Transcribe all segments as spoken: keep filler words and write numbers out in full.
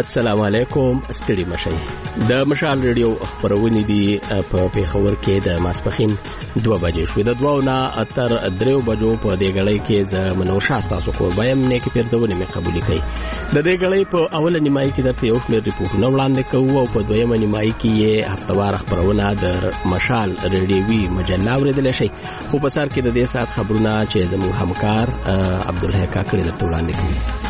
السلام علیکم. ستړي مشئ. د مشال ریډیو خبرونه دي په پیښور کې د ماسپخین دوه بجې شوې. د دوه نه تر درې بجو په دې غړې کې ز منور شاستا سو کو بایم نه کې پیرځونه مې قبول کړي. د دې غړې په اوله نیمایي کې د یو شمېر ریپورتونه وړاندې کوو او په دویمه نیمایي کې یې هفتوار خبرونه د مشال ریډیوي مجله اوریدل شي. خو په سر کې د دې سات خبرونه چې زموږ همکار عبدالحق کاکړي د وړاندې کوي.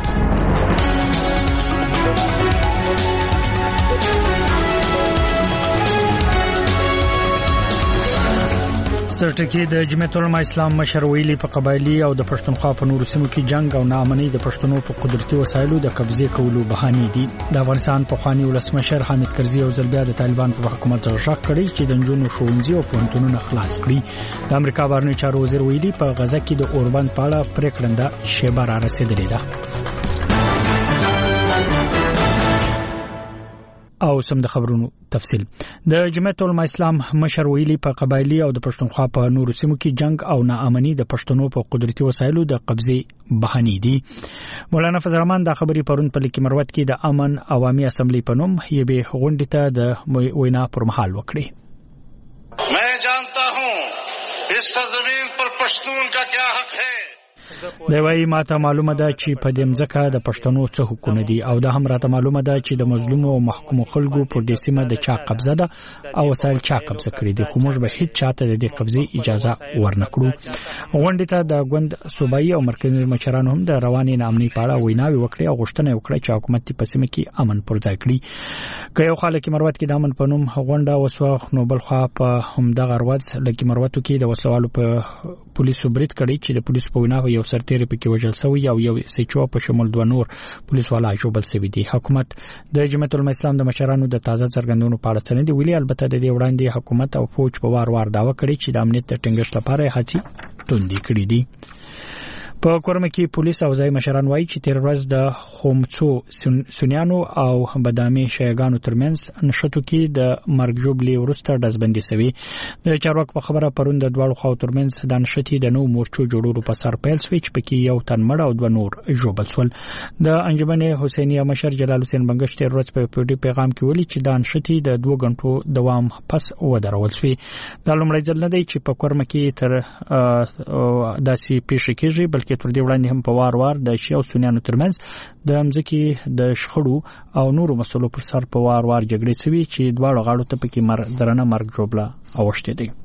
سرټکی د جمعیت العلماء اسلام مشر ویلي په قبایلی او د پښتونخوا په نورو سیمو کې جنگ او ناامنۍ د پښتنو په قدرتي وسایلو د قبضه کولو بهانې دي. د افغانستان په خواني ولسمشر حامد کرزي او ځلبیا د طالبان په حکومت غږ کړی چې د جنونو ښوونځي او پوهنتونونه خلاص کړي. د امریکا بهرنی چارو وزیر ویلي په غزه کې د اوربند پاړه پریکړنده شیبه را رسیدلې ده. او سم د خبرونو تفصیل. د جمعیت العلماء اسلام مشر ویلي په قبایلی او د پښتونخوا په نورو سیمو کې جنگ او ناامنۍ د پښتنو په قدرتي وسایلو د قبضه بهانې دي. مولانا فضل الرحمن دا خبري پرون په لیک مروت کې د امن عوامي اسمبلی په نوم یبه غونډه ته د وینا پر مهال وکړي. मैं जानता हूं इस सरजमीन पर पश्तून का क्या हक है. د وای ماته معلومه ده چې په دې ځکه د پښتنو څه حقوق دي او د هم راته معلومه ده چې د مظلوم او محکوم خلکو پر دې سیمه د چا قبضه ده او وسایل چا قبضه کړی دي. خو موږ به هیڅ چاته د دې قبضه اجازه ورنکړو. غونډه ته د غوند صوبایي او مرکزي مشرانو هم د رواني نامني پاړه ویناوي وکړي او غوښتنه وکړه چې حکومت په سیمه کې امن پر ځای کړي. که یو خلک مروت کې د امن په نوم غونډه وسو نو بل خو په همدغه ورځ لکه مروتو کې د وسوالو په پولیسو برید کړي چې د پولیسو په وینا یو سرتیر پکې وژل شوی او یو سچو په شمول دوه نور پولیس والا جوړل شوی دي. حکومت د جمعیت العلماء اسلام د مشرانو د تازه څرګندونو په اړه څه نه دی ویلي. البته د دې وړاندې حکومت او فوج په وار وار داوا کړی چې د امنیت د ټینګښت لپاره هڅې توندې کړې دي. په کورم کې پولیس او ځای مشران وایي چې تیر ورځ د خومڅو سنیانو او بدامي شیګانو ترمنځ نشټو کې د مرګ جوړلې ورسته دزبندي شوی. د چارواکو په خبره پروند د دوه خو ترمنځ د نشټي د نو مورچو جوړولو په سر پیل سوي چې پکې یو تن مړ او دوه نور جوړل سول. د انجمن حسینیه مشر جلال حسین بنگش تیر ورځ په پیډي پیغام کې ویلي چې د نشټي د دوه غنټو دوام پس ودرول شوی. د لومړي ځل نه دی چې په کورم کې تر داسې پیښ کېږي بلکې تر دې وړاندې هم په وار وار د شیعه او سنیانو ترمنځ د مځکې د شخړو او نورو مسلو پر سر په وار وار جګړې شوي چې دواړو غاړو ته پکې مر درنه مرګ جوړه اوښته دي.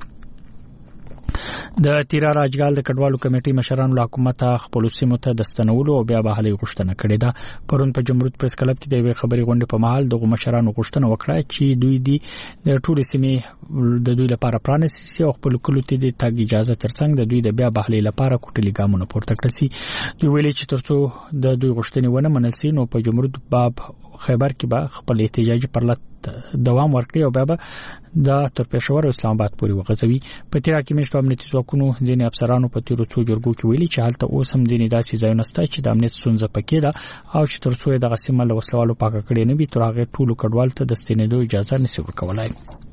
د تیرا راجګال د کډوالو کمیټې مشرانو له حکومت خپل سیمو ته د ستنولو او بیا بحالي غوښتنه کړې ده. پرون په جمهوریت پریس کلب کې د یوې خبري غونډې په محل دغه مشرانو غوښتنه وکړه چې دوی دي د ټول سیمې د دوی لپاره پرانیسي او خپل کلو ته د تګ اجازه ترڅنګ د دوی د بیا بحالي لپاره کوټلي ګامونه پورته کړي سي. دوی ویلي چې ترڅو د دوی غوښتنې ونه منل سي نو په جمهوریت باب خیبر کې به خپل احتجاجي پرلط دوام ورکړي او بیا د تر پېښور او اسلام آباد پورې وغځوي. په تیرا کې مشت امنیتي ځواکونو ځینې افسرانو په تیرو څو جرګو کې ویلي چې حالت اوس هم ځینې داسې ځایونه شته چې د امنیت ستونزه پکې ده او چې ترڅو د غسیمه له وسلوالو پاکه کړي نه وي تر هغه ټولو کډوال ته د ستنېدو اجازه نشي ورکولای.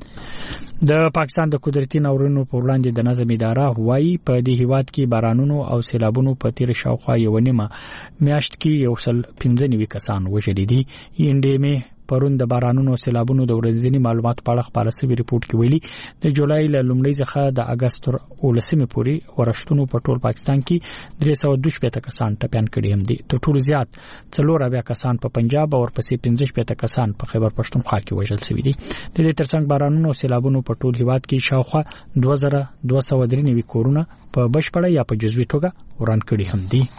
د پاکستان د قدرتي ناورینونو په وړاندې د نظم اداره وایي په دې هیواد کې بارانونو او سیلابونو په تیر شاوخوا یو نیمه میاشت کې یو سل پنځه نوي کسان وژل دي. انډیمه پرون د بارانونو او سیلابونو د ورځنی معلوماتو په اړه خبره شوی ریپورت کې ویلي د جولای له لومړۍ څخه د اگست تر ولسمې پورې ورښتونو په ټول پاکستان کې درې سوه دوه شپږ کسان ټپيان کړي هم دي. تر ټولو زیات څلور اویا کسان په پنجاب او ورپسې پنځه شپږ کسان په خیبر پښتونخوا کې وژل شوي دي. د دې ترڅنګ بارانونو او سیلابونو په ټول هیواد کې شاوخوا دوه زره دوه سوه درې نوي کورونه په بشپړه یا په جزوي توګه وران کړي هم دي.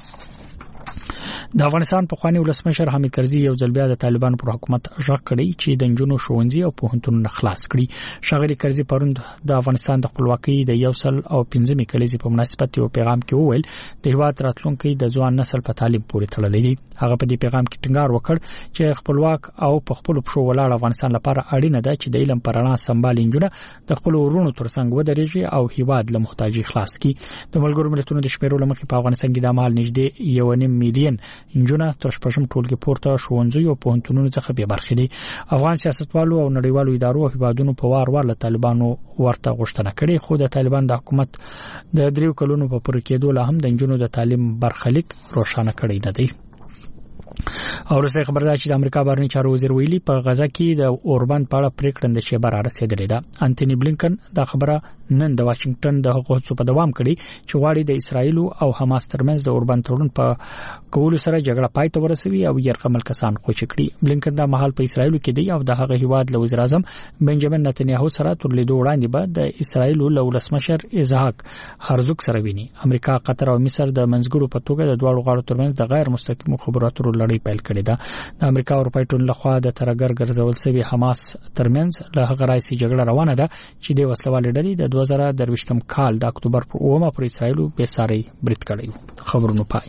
د افغانستان په خواني ولسمشر حامد کرزي یو ځل بیا د طالبانو پر حکومت غږ کړی چې د جنونو ښوونځي او پوهنتونونه خلاص کړي. ښاغلي کرزي پرون د افغانستان د خپلواکۍ د یو سل او پنځمې کلیزې په مناسبت یو پیغام کې وویل د هیواد راتلونکي د ځوان نسل په تعلیم پورې تړلې دي. هغه په دې پیغام کې ټینګار وکړ چې خپلواک او په خپل پښو ولاړ افغانستان لپاره اړینه ده چې د علم پر رڼا سمبال انجونه د خپل ورونو ترڅنګ ودرېږي او هیواد له محتاجي خلاص کړي. د ملګرو ملتونو د شمیرو لمخې په افغانستان کې د مال نږدې یو نیم میلیون انجونه تر شپږم ټولګي پورته ښوونځي او پوهنتونونو څخه بې برخې دي. افغان سیاستوالو او نړیوالو ادارو او هیوادونو په وار وار له طالبانو ورته غوښتنه کړې خو د طالبان د حکومت د دریو کلونو په پوره کېدو لا هم د انجونو د تعلیم برخلیک روښانه کړی نه دی. او وروسته خبردار چې د امریکا بهرنی چارو وزیر ویلي په غزا کې د اوربند په اړه پریکړه اندېښه بار رسیدلې ده. انټونی بلینکن دا خبره نن د واشنگټن د حقوقو په دوام کړي چې غواړي د اسرایل او حماس ترمنځ د اوربند تړون په کولو سره جګړه پای ته ورسوي او يرغمل کسان خوشی کړي. بلینکن دا مهال په اسرایل کې دی او د هغه هیواد له وزیر اعظم بنجامین نتنیاهو سره تر لیدو وړاندې به د اسرایل له ولسمشر اسحاق هرزوګ سره ویني. امریکا، قطر او مصر د منځګړو په توګه د دواړو غاړو ترمنځ د غیر مستقیم خبراتو لړۍ پیل کړې ده. د امریکا او اروپای ټولنې لخوا د ترګر ګرځول شوی حماس ترمنځ له هغه راځي جګړه روانه ده چې د وسلوال ډلې د دوه زره درویشتم کال د اکتوبر پر اومه پر اسرایل به ساري برید کړی. خبرونه پای.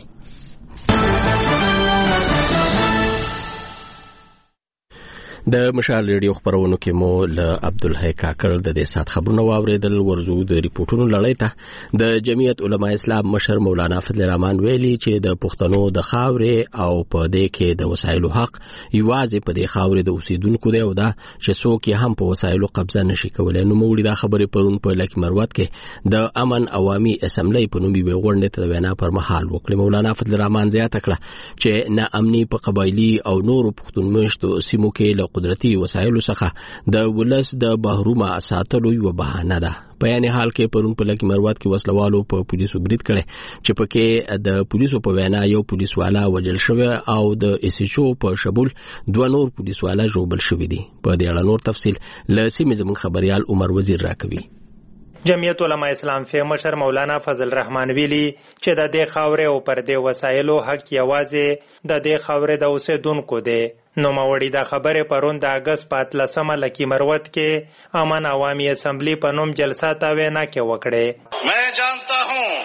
د مشال ریډیو خبرونو کې مو له عبدالحی کاکړ د دې سات خبرونه واوریدل. ورزو د ریپورتونو لړۍ ته د جمعیت علماء اسلام مشر مولانا فضل الرحمن ویلي چې د پښتنو د خاورې او په دې کې د وسایلو حق یوازې په دې خاورې د اوسیدونکو دی او دا چې څوک یې هم په وسایلو قبضه نشي کولای. نو موږ دا خبرې پرون په لکه مروت کې د امن عوامي اسمبلی په نوم به غونډه ته وینا پر مهال وکړه. مولانا فضل الرحمن زیاته کړه چې نه امني په قبایلی او نورو پښتون مشتو سیمو کې قدرتي وسایلو څخه د ولس د بهرومه ساتلو یو بهانه ده. په یعنی حال کې پرون په لکه مروت کې وسلوالو په پولیسو برید کړي چې پکې د پولیسو په وینا یو پولیس والا وجل شوی او د اس ایچ او په شمول دوه نور پولیس والا ژوبل شوی دي. په دې اړه نور تفصیل له سیمې زموږ خبريال عمر وزیر راکوي. جمعیت علماء اسلام فی مشر مولانا فضل الرحمن ویلي چې د دې خاورې او پر دې وسایلو حق یوازې د دې خاورې د اوسیدونکو دی. نو ماوړي دا خبره پرون د اگست په اتلسمه لکی مروت کې امن عوامی اسمبلی په نوم جلسه تا وینا کې وکړه. میں جانتا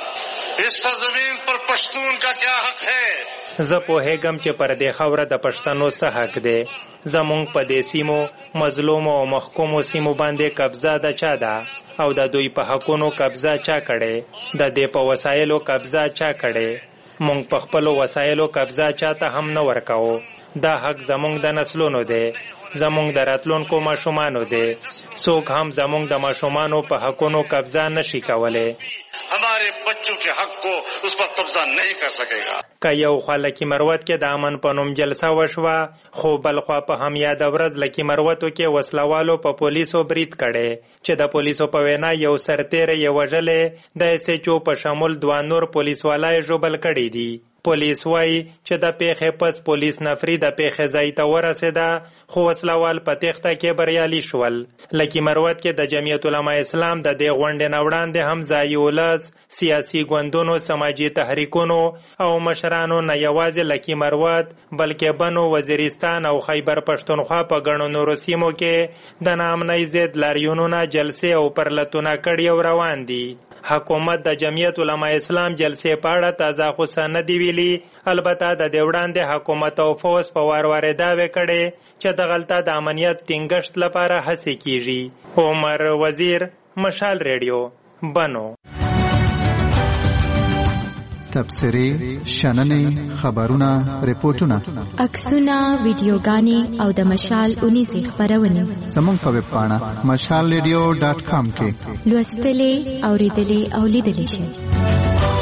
ہوں اس سرزمین پر پشتون کا کیا حق ہے. زه په هیګم چې پر دې خاوره د پښتنو څه حق دی. زمونږ په دې سیمو مظلوم او محکوم سیمو باندې قبضه د چا ده او د دوی په حقونو قبضه چا کړي. د دې په وسایلو قبضه چا کړي. مونږ په خپل وسایلو قبضه چاته هم نه ورکاو. دا حق زمونږ د نسلونو دی، زمونږ د راتلونکو ماشومانو دی. څوک هم زمونږ د ماشومانو په حقونو قبضه نشي کولای. ہمارے بچوں کے حق کو اس پر قبضہ نہیں کر سکے گا. که یو خوا لکی مروت کې د امن په نوم جلسه وشوه، خو بل خوا په هم یاد ورځ لکی مروتو کې وسلوالو په پولیسو برید کړي چې د پولیسو په وینا یو سرتیر یې وژلې، د اس ایچ او په شمول دوه نور پولیس والای ژوبل کړي دي. پولیس وای چې د پیښې پس پولیس نفری د پیښې ځای ته ورسېده، خو وسلوال په تېښته کې بریالي شول. لکي مروت کې د جمعیت علماء اسلام د دې غونډې نه وړاندې هم ځایي ولس، سیاسي ګوندونو، سماجي تحریکونو او مشرانو نه یوازې لکي مروت بلکې بنو، وزیرستان او خیبر پښتونخوا په ګڼو نورو سیمو کې د ناامنۍ ضد لاریونونه، جلسې او پرلتونه کړي او روان دي. حکومت د جمعیت علماء اسلام جلسې په اړه تازه خو څه نه دي ویلي. البته د دې وړاندې حکومت او فوز په وار وار دعوې کړې چې دغلته د امنیت ټینګښت لپاره هڅې کیږي. عمر وزیر، مشال ریډیو، بنو. تبصرې، شننې، خبرونه، ریپورتونه، عکسونه، ویډیوګانې او د مشال اونیزې خبرونه زموږ په ویب پاڼه مشال ریډیو ډاټ کام کې لوستلې، اوریدلې او لیدلې شئ.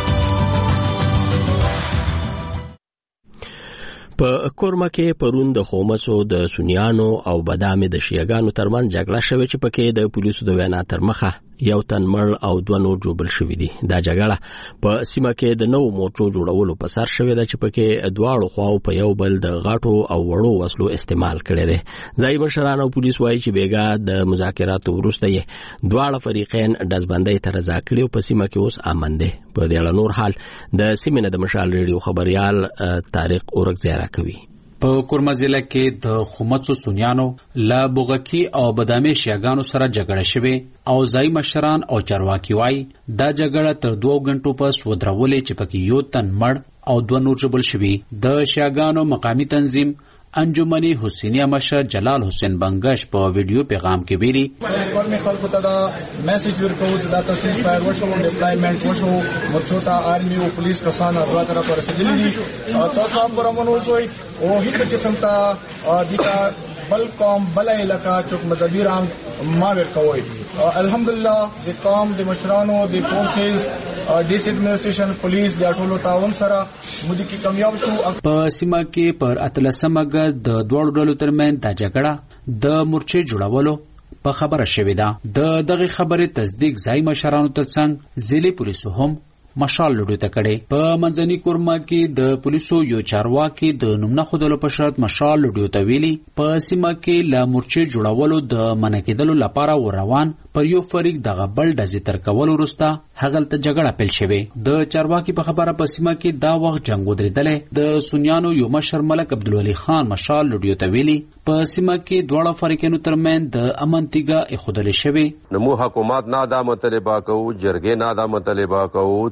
په کورما کې پرون د خومسو د سنیانو او بادامي د شیعاګانو ترمن جګړه شوه چې پکې د پولیسو د وینا تر مخه یو تن مړ او دوه نور جوړل شوی دي. دا جګړه په سیمه کې د نو موټرو جوړولو په سر شوې ده چې پکې دواړو خواو په یو بل د غاټو او وړو وسلو استعمال کړي دي. ځای مشران او پولیس وایي چې بیګا د مذاکراتو وروسته یې دواړه فریقین دزبندۍ ته رضا کړي او په سیمه کې اوس امن دي. په دې اړه نور حال د سیمې نه د مشال ریډیو خبريال طارق اورګزیرا کوي. په کورما ضلع کې د خومڅو سنیانو لا بوغکی او بادامي شیعاګانو سره جګړه شوه او ځای مشران او چارواکي وایي دا جګړه تر دوه غنټو پس ودرولې چې پکې یو تن مړ او دوه نور جوړل شوي. د شیعاګانو مقامی تنظیم انجمنی حسینیه مشر جلال حسین بنگش په ویډیو پیغام کې ویلي کورمي خلکو ته دا میسج ورکوي چې دا تاسو سپایر وشو، ډیپلایمنٹ وشو، مرچو ته آرمي او پولیس کسان هغه طرف رسیدلي دي او تاسو هم پرمنو شوي او هیڅ قسم ته د بل قوم بل علاقہ چوک مذهبي رنګ ما ورکوي. الحمدلله د قوم د مشرانو د فورسز ډیس ایڈمنسټریشن پولیس د ټولو تعاون سره مودي کې کامیاب شو. په سیمه کې پر اتلسمه ګ د دوړو ډلو ترمن د جګړه د مورچې جوړولو په خبره شوې ده. د دغه خبرې تصدیق ځای مشرانو ترڅنګ ځلې پولیسو هم مشال لډو ته کړي. په منځني کورما کې د پولیسو یو چارواکي د نوم نه خودلو په شرط مشال لډو ته ویلي په سیمه کې لا مورچې جوړولو د منکیدلو لپاره روان پر یو فریق دغه بل ډزې تر کولو وروسته هغه ته جګړه پیل شوې. د چارواکي په خبره په سیمه کې دا وخت جنگ ودرېدلې. د سنیانو یو مشر ملک عبدالولي خان مشال لډو ته ویلي په سیمه کې دواړه فریقونو ترمن د امن تیګه ایښودل شوې. نو حکومت نه دا مطالبه کوو، جرګې نه دا مطالبه کوو،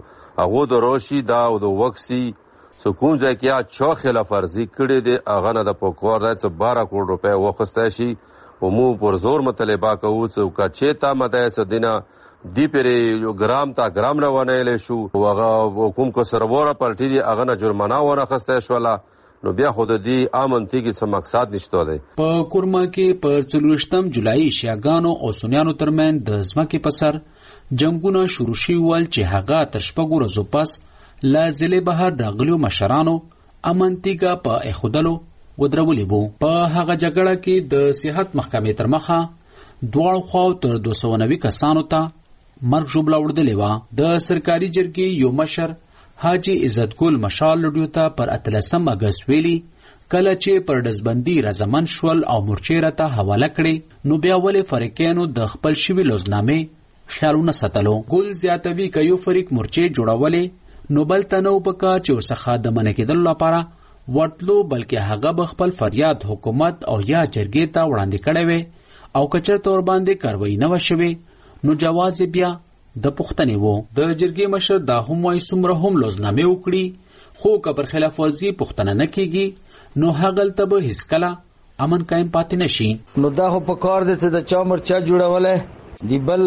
هغه د روشي دا او د وکسي سکون ځای کې چا خلاف ورزي کړې دي هغه نه د پکور راځي بارہ کروڑ روپے وخسته شي او مو پر زور مطالبه کوو چې کا چیتا مده سدینا دی پرې یو ګرام تا ګرام نه ونهل شو هغه حکومت کو سرور پارټي دی هغه نه جرمانه ونه خسته شولا نو بیا خود دی امنتی کې څه مقصد نشته دی. په کورما کې پر څلورشتم جولای شیاګانو او سنیانو ترمن د ځمکې په سر جنگونه شروع شول چې هغه تر شپږو ورځو پس لا ضلع بهر راغلیو مشرانو امنتیګه په ایښودلو ودرولې وو. په هغه جګړه کې د صحت محکمې تر مخه دواړو خواو تر دوه سوه نوي کسانو ته مرګ ژوبله وړدلې وه. د سرکاري جرګې یو مشر حاجي عزتګل مشال لډیو ته پر اتلسم اګست ویلي کله چې پر ډزبندي رضامند شول او مورچې راته حواله کړې نو بیا ولې فریقینو د خپل شوي لوزنامې خیالونه ساتلو. ګل زیاتوي که یو فریق مورچې جوړولې نو بل ته نه و پکار چې ورڅخه د منع کېدلو لپاره ورتلو بلکې هغه به خپل فریاد حکومت او یا جرګې ته وړاندې کړی وی او که چېرته ورباندې کاروایي نه وه شوې نو جواز بیا د پوښتنې وو. د جرګې مشر دا هم وایي څومره هم لوزنامې وکړي خو که پر خلاف ورزي پوښتنه نه کېږي نو هغلته به هیڅکله امن قایم پاتې نه شي. نو دا خو په کار دی چې د چا مرچا جوړولی دی بل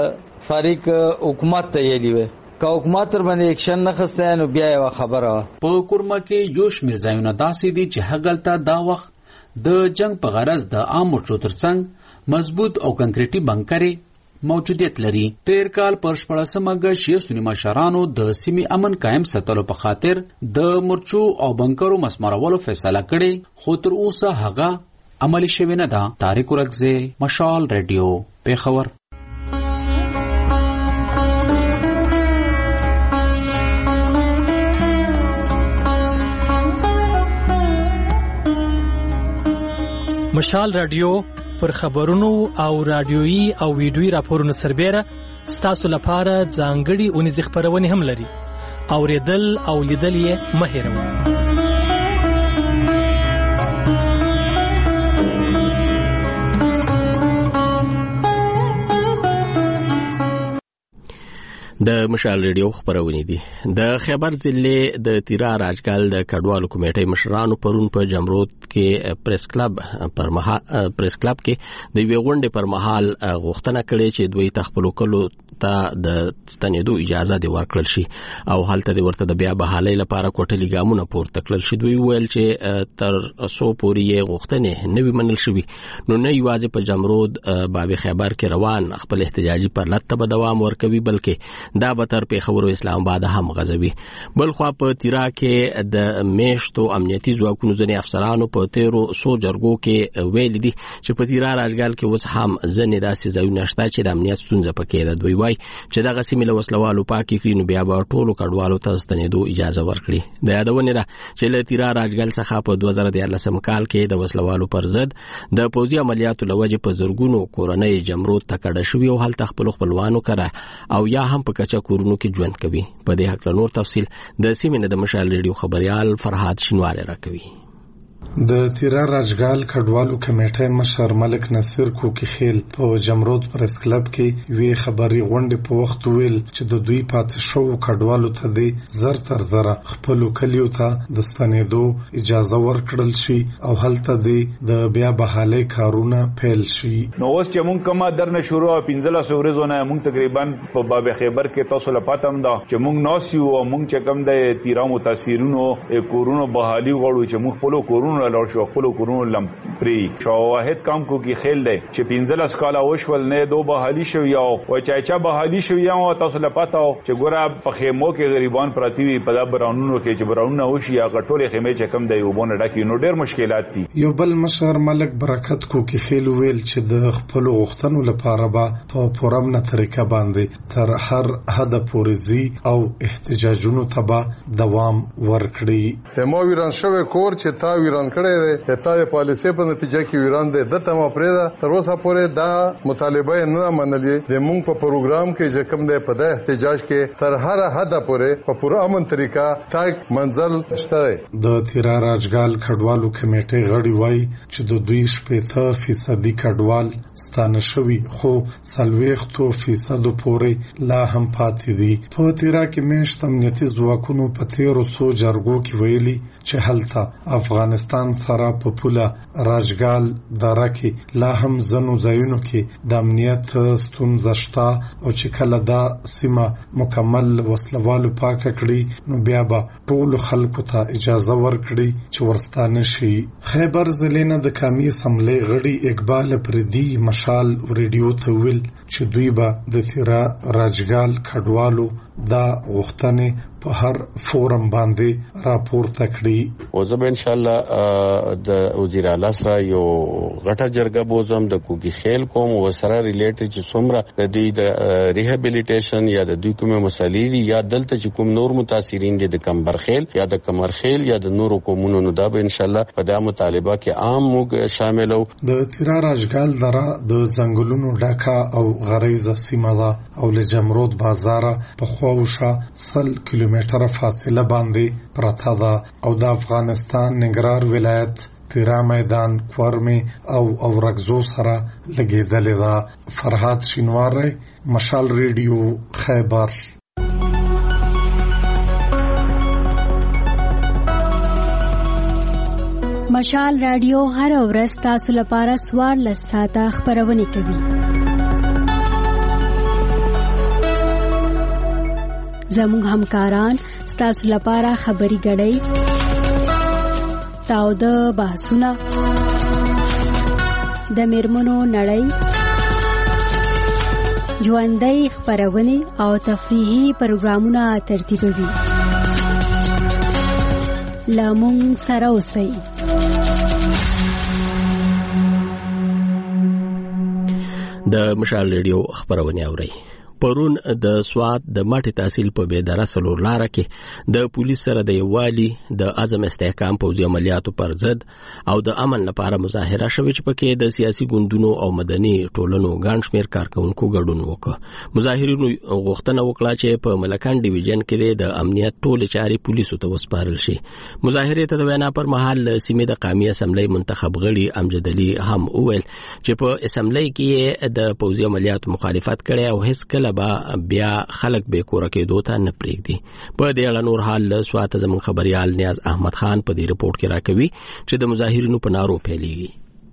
فریق حکومت ته یېلي وی که حکومت تر باندې اکشن نه خسته نو بیا یوه خبره وه. په کورما کې یو شمېر ځایونه داسې دي چې هغلته دا وخت د جنگ په غرض د عام مورچو ترڅنګ مضبوط او کنکریټي بنکرې موجودیت لري. تیر کال پر شپاړسمه اګست شیعه سني مشرانو د سیمې امن قایم ساتلو په خاطر د مورچو او بنکرو مسمارولو فیصله کړې خو تر اوسه هغه عملي شوې نه ده. طارق ورکزی، مشال ریډیو، پیښور. مشال رادیو پر خبرونو او رادیويي او ویډیويي راپورونو سربېره ستاسو لپاره ځانګړي اونیزې خپرونې هم لري. اوریدل او لیدل یې مه هېروئ. د مشال ریډیو خبرونه دي. د خیبر ضلع د تیرا راجګل د کډوالو کمیټې مشرانو پرون په جمرود کې پریس کلب پر مها پریس کلب کې د یوې غونډې پر مهال غوښتنه کړې چې دوی تخپلو کلو ته د ستنېدو اجازه دی ورکړل شي او هلته د ورته د بیا بحالۍ لپاره کوټلي ګامونه پورته کړل شي. دوی ویل چې تر څو پورې یې غوښتنې نه وي منل شوي نو نه یوازې په جمرود باب خیبر کې روان خپل احتجاجي پرلت ته به دوام ورکوي بلکې دا به تر پیښور او اسلام آباد هم غځوي. بل خوا په تیرا کې د میشتو امنیتي ځواکونو ځینې افسرانو په تیرو څو جرګو کې ویل دي چې په تیرا راجګل کې اوس هم ځینې داسې ځایونه شته چې د امنیت ستونزه پکې ده. دوی وایي چې دغه سیمې له وسلوالو پاکې کړي نو بیا به ټولو کډوالو ته ستنېدو اجازه ورکړي. د یادونې ده چې له تیرا راجګل څخه په دوه زره دیارلسم کال کې د وسلوالو پر ضد د پوځي عملیاتو له وجې په زرګونو کورنۍ جمرود ته کډه شوي او هلته خپلو خپلوانو کره او یا هم په کچه کورونو کې ژوند کوي. په دې هکله نور تفصیل د سیمې نه د مشال ریډیو خبريال فرهاد شینواری راکوي. د تیرا راجګال کډوالو کمیټې مشر ملک نصیر کوکی خیل په جمرود پریس کلب کې وی خبري غونډې په وخت ویل چې د دوی پاتې شو کډوالو ته د زر تر زره خپل کلیو ته د ستنېدو اجازه ورکړل شي او هلته د بیا بحالۍ کارونه پیل شي. نو اوس چې مونږ کومه درنه شروع پنځلس ورځې نه مونږ تقریبا په باب خیبر کې تاسو لپاره هم دا چې مونږ ناسیو او مونږ چې کوم د تیرا متاثرینو کورونو بحالي غواړو چې مونږ خپل کورونو کورونو لور شو خپل کورونو لم پری شو واحد کام کو کی خیل دی چې پنځلس کاله وشول نه دو بحالي شو یا او چایچا بحالي شو یا تاسو له پاتاو چې ګوره په خیمو کې غریبان پراتی وي په دا برانونو کې چې برانونه وشي یا غټولې خیمه چې کم دی وبونه ډکی نو ډېر مشکلات دي. یو بل مشر ملک برکت کو کی خیل ویل چې د خپل غوښتنو لپاره به په پورمنه طریقه باندې تر هر حد پورزي او احتجاجونو ته دوام ورکړي. مو ویران شوی کور چې تا ویران کړی دی تا د پالیسي په نتیجه کې ویران دی د تمه پرېدا تر اوسه پورې دا مطالبه نه منلې د مونږ په پروګرام کې چې کوم دی په د احتجاج کې تر هر حد پورې په پوره امن طریقه تاک منزل شته. د تیرا راجګال کډوالو کمیټې غړي وای چې د دوی شپږ فیصدي کډوال ستانه شوی خو سلويختو فیصد پورې لا هم پاتې دي. په تیرا کې مېشت امنیتي ځواکونو په تیرو څو جرګو کې ویلي چې هلته افغانستان سره په پوله راجګال دره کې لا هم زنو ځایونو کې د امنیت ستونزه شته او چې کله دا سیمه مکمل وسلوالو پاک کړي نو بیا به ټول خلکو ته اجازه ورکړي چې ورستانه شي. خیبر ضلع د قومي اسمبلی غړي اقبال پردي مشال ریډیو ته ویل چې دوی به د تیرا راجګال کډوالو دا غوښتنې په هر فورم باندې راپورته کړي. او زه به ان شاء الله د وزیر اعلی سره یو غټه جرګه بوزم د کوګي خیل کوم او سره ریلیټډ چې څومره د دې د ریهابیلیټیشن یا د دوی کومه مسالې دي یا دلته چې کوم نور متاثرین دي د کمبرخیل یا د کمرخیل یا د نورو کومونو نو دا به ان شاء الله په دا مطالبه کې عام موږ شاملو. د تیرا راجګال دره د ځنګلونو ډکه او غریزه سیمه ده او له جمرود بازار په خواوشه سل کیلومتره فاصله باندې پرته ده او د افغانستان ننګرهار ولایت تیرا میدان کورمي او اورګزو سره لګیدلې ده. فرهاد شینواری مشال ریډیو خیبر. مشال رادیو هر ورځ تاسو لپاره سوار لساته خبرونه کوي. زموږ همکاران ستاسو لپاره خبري غړي تاو د بحثونه د میرمنو نړۍ ژوندۍ خبرونه او تفریحي پروګرامونه ترتیبوي. لامون سره اوسئ. د مشال ریډیو خبرونه اورئ. پرون د سواد د ماټي تحصیل په بيداره سلور لار کې د پولیس سره د یوالي د اعظم استحکام پوځي عملیاتو پر ضد او د امن لپاره مظاهره شوې چې پکې د سیاسي ګوندونو او مدني ټولنو ګڼ شمېر کارکونکو ګډون وکړ. مظاهرینو غوښتنه وکړه چې په ملکان ډیویژن کې د امنیت ټول چارې پولیسو ته وسپارل شي. مظاهره ته د وینا پر مهال سیمې د قومي اسمبلی منتخب غړي امجد علي هم وویل چې په اسمبلی کې د پوځي عملیاتو مخالفت کړي او هیڅ کله با بیا خلک به کور کې دوته نه پریږدي. په دې اړه نور حال سوات زمون خبريال نیاز احمد خان په دې رپورت کې راکوي چې د مظاهرینو په نارو پیلېږي.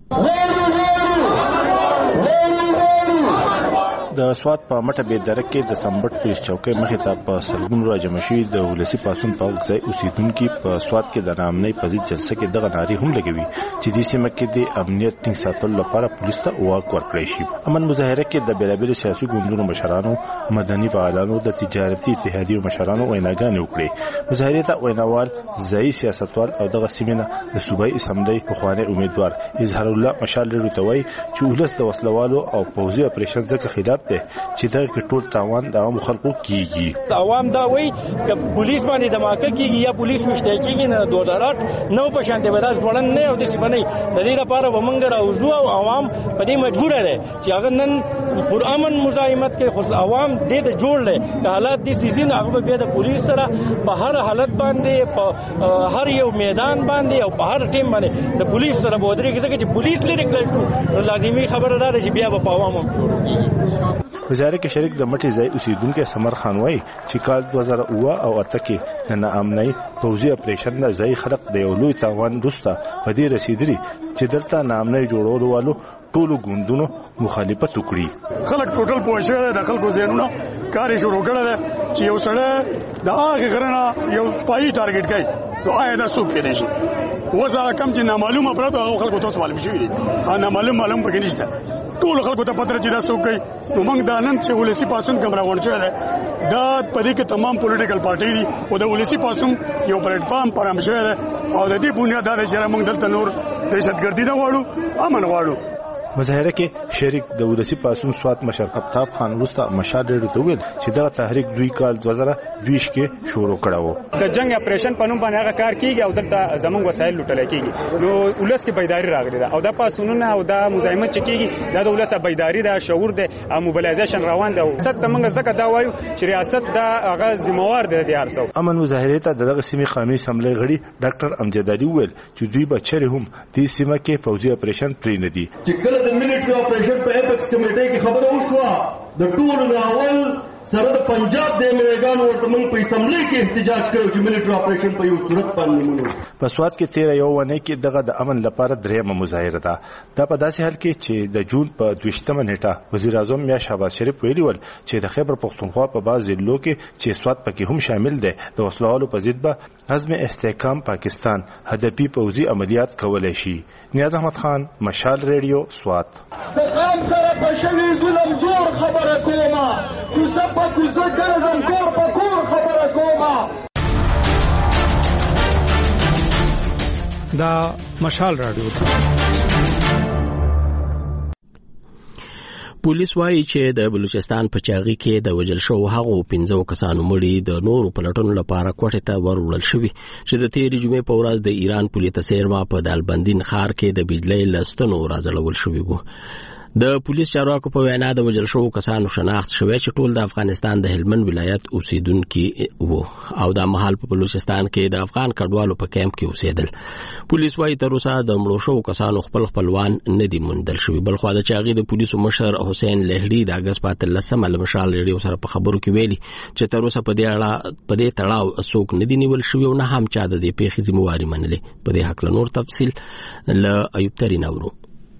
د سوات په مټه بيدره کې د سمبټ پولیس چوکۍ مخې ته په سلګونو راجمشي د ولسی پاسون په ځای اوسیدونکو په سوات کې د نامنۍ پزید جلسه کې دغه ناري هم لګوي چې د سیمه کې د امنیت ټینګ ساتلو لپاره پولیس ته واک ورکړی شي. امن مظاهره کې د بیلابیلو سیاسي ګوندونو مشرانو، مدني فعالانو، د تجارتي اتحادیو مشرانو ویناګانې وکړي. مظاهره ته ویناوال ځای سیاستوال او دغه سیمه د صوبایي اسمبلی په خوانه امیدوار اظهار الله مشال لري چې ولس د وسلوالو او پوځي اپریشن څخه خلاف چې دا ټول تاوان د عوام خلکو کیږي. عوام دا وایي چې پولیس باندې دماکه کیږي یا پولیس مشته کیږي نه دوه هزار آټ نو په شان دی بداس وړاندې نه او د سی باندې د دې لپاره ومنګ راوځو او عوام په دې مجبور دي چې هغه نن پر امن مزاحمت کې خو عوام دې ته جوړ لې د حالات د سيزين هغه به د پولیس سره په هر حالت باندې په هر یو میدان باندې او په هر ټیم باندې د پولیس سره بودري کې چې پولیس لري کړو لازمي خبردار چې بیا په عوامو جوړ کیږي. وزارت کې شریک د مټي ځای اوسیدونکو سمر خان وای چې کال دوه زره اوه او اته کې د ناامنۍ پوځي اپریشن نه ځای خلق د یو لوی تاوان وروسته په دې رسیدلی چې دلته ناامنۍ جوړولو والو ټولو ګوندونو مخالفت وکړي. خلک ټوټل پوښښ د خلکو زینونو کار شروع کړل چې یو سره د هغه غرنه یو پای ټارګټ کوي نو آیا دا څوک کېدای شي اوس هغه کم چې نامعلوم افراد هغه خلکو تاسو معلوم شوي دي ها نامعلوم معلوم پکې نشته ټول خلکو ته پته چې دا څوک کوي نو موږ دا نن چې ولسی پاسون کوم راغون شوی دی دا پدې کې تمام پولیټیکل پارټي دي او د ولسی پاسون یو پلیټ فارم پرام شوی دی او د دې بنیاد دا چې موږ دلته نور دهشتګردي نه غواړو امن غواړو مظاهره کې شریک د ولسی پاسون سوات مشر افتاب خان وروسته مشال ریډیو ته ویل چې دا تحریک دوی کال دوه زره دوه کې شروع کړو د جنگ اپریشن په نوم باندې هغه کار کیږي او دلته زمونږ وسایل لوټل کیږي نو ولس کې بیداری راغلی ده او دا پاسونونه او دا مزاحمت چې کیږي دا د ولس بیداری ده شعور ده او موبلایزیشن روان ده ست موږ زکه دا وایو چې ریاست دا هغه ذمہوار ده د هر څو امن مظاهره ته دغه سیمې قومي سملې غړي ډاکټر امجد علي ویل چې دوی بچره هم د سیمه کې فوجي اپریشن پرې نه دي د ملټری اپریشن په اپیکس کمیټې کې خبره وشوه د ټولو ناول سره د پنجاب د امریکانو ورته موږ په اسمبلی کې احتجاج کړو چې ملټری اپریشن په یو صورت باندې مونږ په سوات کې تیر یو ونه کې دغه د امن لپاره درېمه مظاهره ده دا په داسې حال کې چې د جون په دویشتمه نیټه وزیر اعظم میا شهباز شریف ویلي ول چې د خیبر پختونخوا په بعض ضلعو کې چې سوات پکې هم شامل دی د وسلوالو په ضد به عزم استحکام پاکستان هدفي پوځي عملیات کولای شي نیاز احمد خان مشال ریډیو سوات د قام سره په شوي ظلم زور خبره کومه کوزه په کوزه ګرځم کور په کور خبره کومه دا مشال رادیو پولیس وایي چې د بلوچستان په چاغي کې د وجل شو هغو پنځو کسانو مړي د نورو پلټونو لپاره کوټه ته ورول شوی چې د تیرې جمعې په ورځ د ایران پولیس سیرما په دالبندین ښار کې د بجلی لستنو راځلول شوی وو د پولیس چارواکو په وینا د وجل شو کسانو شناخت شوی چې ټول د افغانستان د هلمند ولایت اوسیدونکي وو او د مهال په بلوچستان کې د افغان کډوالو په کیمپ کې اوسېدل پولیس وايي تر اوسه د مړو شو کسانو خپل خپلوان نه دي موندل شوی بل خو د چاغي د پولیسو مشر حسین لهړي د اگست په تلسمه مشال ریډیو سره په خبرو کې ویلي چې تر اوسه په دې اړه په دې تړاو څوک نه دي نیول شوی او نه هم چا د دې پیښې ذمہواری منلې په دې حق له نور تفصیل ل ایوب ترین اورو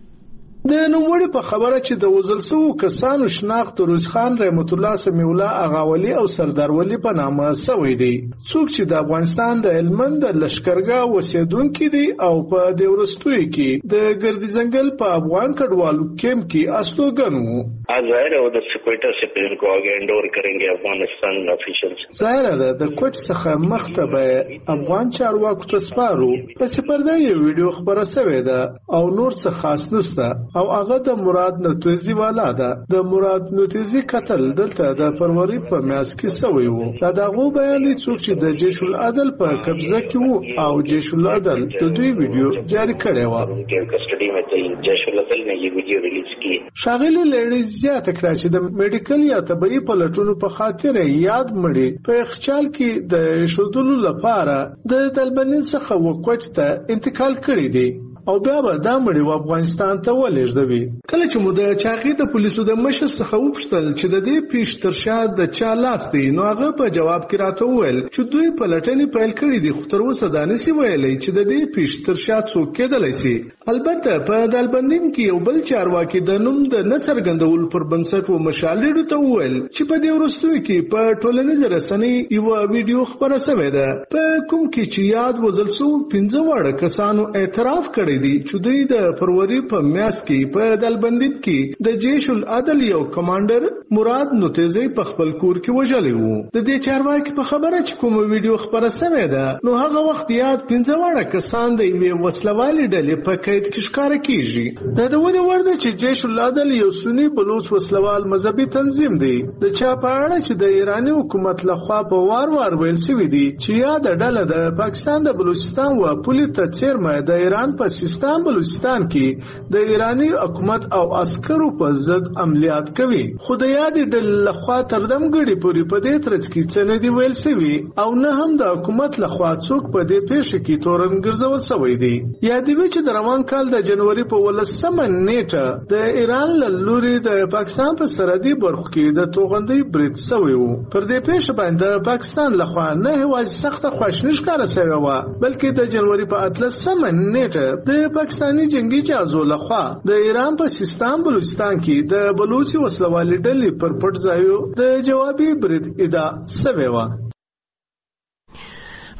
د نوموړي په خبره چې د وزل سو کسانو شناخت روز خان رحمت الله سمیع الله اغاولی او سردار ولی په نامه سوی دی څوک چې د افغانستان د هلمند لشکرګاه اوسیدونکي دي او په د ورستوي کې د ګردي ځنګل په افغان کډوالو کیمپ کې استوګن وو ظاهر ہے ادھر سے کوئٹہ سے پھر ان کو آگے ہینڈ اوور کریں گے افغانستان آفیشلز ظاهر ده د کوټ څخه مخته افغان چارواکو ته سپارو په سپرده یو ویډیو خبره شوې ده او نور څه خاص نشته او هغه د مراد نتوزی والا ده د مراد نتوزی قتل دلته د فروری په میاس کې سوی وو دا دغه بیان څوک چې د جیش العدل په قبضه کې وو او جیش العدل د دوی ویډیو جاری کړی و کسټډي میں ته جیش العدل نے یہ ویډیو ریلیز کی شاغلی لړۍ زیاته کړه چې د میډیکل یا طبي پلټونو په خاطر یاد مړي په اخچال کې د شودلو لپاره د دلبنین څخه وکوټ ته انتقال کړی دی او بیا به دا مړي و افغانستان ته ولېږدوي کله چې مو د چاغي د پولیسو د مشر څخه وپوښتل چې د دې پیش تر شا د چا لاس دی نو هغه په جواب کې راته وویل چې دوی پلټنې پیل کړې دي خو تر اوسه دا نشي ویلی چې د دې پیش تر شا څوک کېدلی شي البته په دالبندین کې یو بل چارواکي د نوم د نه څرګندولو پر بنسټ و مشال ریډیو ته وویل چې په دې وروستیو کې په ټولنیزو رسنۍ یوه ویډیو خپره شوې ده په کوم کې چې یاد وزل سو پنځه واړه کسانو اعتراف کړی دی چې دوی د فروری په میاس کې په دالبندین کې د جیش العدل یو کمانډر مراد نوتیزی په خپل کور کې وژلی وو د دې چارواکي په خبره چې کوم ویډیو خبره شوې ده نو هغه وخت یاد پنځه واړه کسان د یوې وسلوالې ډلې په قید کې ښکاره کیږي دا د ونې وړ ده چې جیش العدل یو سنی بلوچ وسلوال مذهبي تنظیم دی د چا په اړه چې د ایرانی حکومت لخوا په وار وار ویل شوی دی چې یاد ډله د پاکستان د بلوچستان و پولیس ته چیرمه د ایران په سیستان بلوچستان کې د ایرانی حکومت او عسکرو په ضد عملیات کوي خو د یادې ډلې لخوا تر دمګړي پورې په دې ترڅ کې څه نه دی ویل شوي او نه هم د حکومت لخوا څوک په دې پیښه کې تورن ګرځول شوی دی یادوي چې د روان کال د جنوري په ولسمه نیټه د ایران له لوري د پاکستان په سرحدي برخو کې د توغندۍ برید شوی و پر دې پیښه باندې د پاکستان لخوا نه هیڅ سخته خواشنی ښکاره شوی و بلکې د جنوري په اتلسمه نیټه د پاکستاني جنگي جهازو لخوا د ایران په سیستان بلوچستان کې د بلوچي وسلوالې ډلې پر پټ ځایو د جوابي برید ادعا شوې و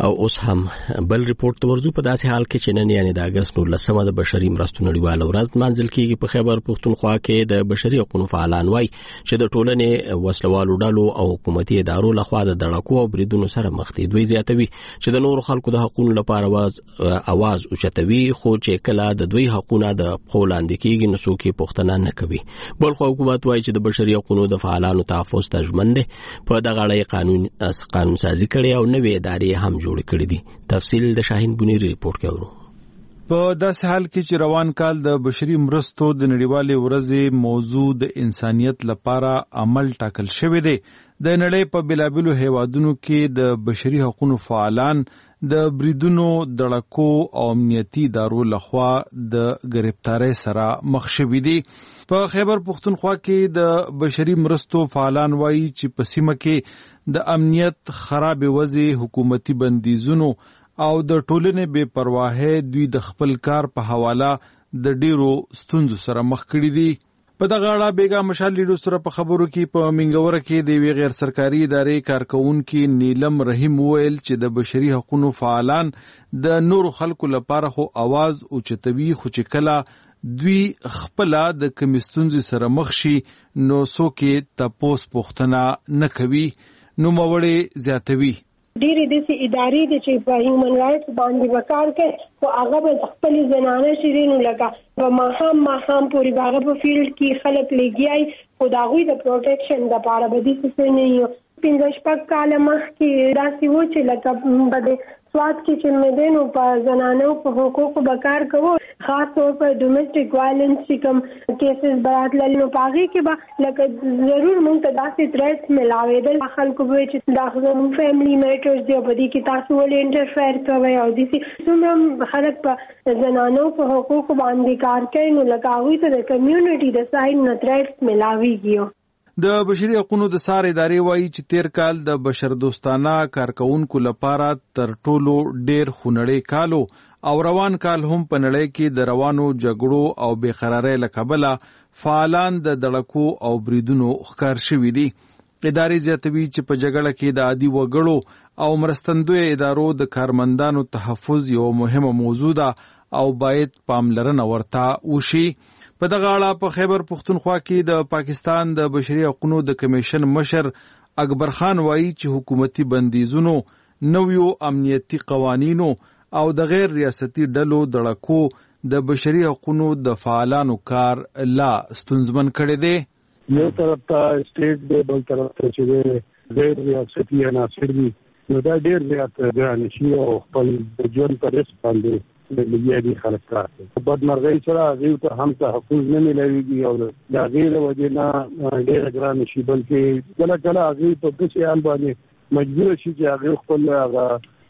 او اوس هم بل ریپورت ته ورځو په داسې حال کې چې نن یعنی د اگست نولسمه د بشري مرستو نړیواله ورځ منځل کیږي. په خیبر پښتونخوا کې د بشري حقوقو فعالان وایي چې د ټولنې وسلوالو ډلو او حکومتي ادارو لخوا د دړکو او بریدونو سره مخ دي. دوی زیاتوي چې د نورو خلکو د حقوقو لپاره आवाज आवाज اوچتوي، خو چې کله د دوی حقوقونه د پولاند کېږي نو څوک یې پوښتنه نه کوي. بل خو حکومت وایي چې د بشري حقوقو د فعالانو تحفظ تضمن دي، په دغه اړه قانون قانون سازي کړي او نوې ادارې هم جوړ کړي دي. تفصیل د شاهین بنيري ریپورت کې اورو. په داسې حال کې چې روان کال د بشري مرستو د نړیوالې ورځې موضوع د انسانیت لپاره عمل ټاکل شوی دی، د نړۍ په بلابلو هیوادونو کې د بشري حقوقو فعالان د بریدونو، دړکو او امنیتي ادارو لخوا د گرفتارۍ سره مخ شوي دي. په خیبر پښتونخوا کې د بشري مرستو فعالان وایي چې په سیمه کې د امنیت خراب وضع، حکومتي بندیزونو او د ټولنې بے پرواهۍ دوی د خپل کار په حواله د ډیرو ستونزو سره مخ کړي دي. په دغه اړه بیګا مشال لیډو سره په خبرو کې په منګوره کې د یوې غیر سرکاري ادارې کارکونکو نیلم رحیم وویل چې د بشري حقوقو فعالان د نورو خلکو لپاره خو आवाज اوچتوي، خو چې کله دوی خپل د کمیستونز سره مخ شي نو څوک تاسو پوښتنه نه کوي. نو موړې زیاتوي ډېرې داسې ادارې دي چې په هیومن رایټس باندې وکړ کوي، خو هغه به خپل زنانه شیرینو لکه په ماښام ماښام پورې به هغه په فیلډ کې خلک لګیایي، خو د هغوی د پروټیکشن دپاره به داسې څه نه وي. پنځه شپږ کاله مخکې داسې و چې لکه په د سوات کې چې مې دی نو په زنانو په حقوقو به کار کوو، خاص طور پر ډومسټک وایلنس چې کوم کیسز به راتلل نو په هغې کې به لکه ضرور موږ ته داسې تھریټس میلاوېدل، خلکو به وایي چې دا زموږ فیملی میټرز دي او په دې کې تاسو ولې انټرفیر کوئ او داسې څومره خلک په زنانو په حقوقو باندې کار کوي نو لکه هغوی ته د کمیونټي د سایډ نه تھریټس میلاوېږي. د بشري حقوقو د سار ادارې وایي چې تیر کال د بشردوستانه کارکونکو لپاره تر ټولو ډیر خونړی کالو او روان کال هم په نړۍ کې د روانو جګړو او بې قرارۍ له کبله فعالان د دړکو او بریدونو ښکار شوي دي. ادارې زیاتوي چې په جګړه کې د عادي وګړو او مرستندوی ادارو د کارمندانو تحفظ یو مهمه موضوع ده او باید پاملرنه ورته وشي. په دغه اړه په خیبر پښتونخوا کې د پاکستان د بشري حقوقو د کمیشن مشر اکبر خان وایي چې حکومتي بندیزونو، نویو امنیتي قوانینو او د غیر ریاستي ډلو دړکو د بشري حقوقو د فعالانو کار لا ستونزمن کړی دی. یو طرف ته سټیټ دی، بل طرف ته چې غیر ریاستي عناصر دي، نو دا ډېر زیات ګران شي او خپل ژوند په رسک باندې لګیږي خلک کار کوي. بدمرغۍ سره هغوی ته هم تحفظ نه میلاویږي او د هغې له وجې نه ډېره ګرانه شي، بلکې کله کله هغوی په داسې حال باندې مجبوره شي چې هغې خپل هغه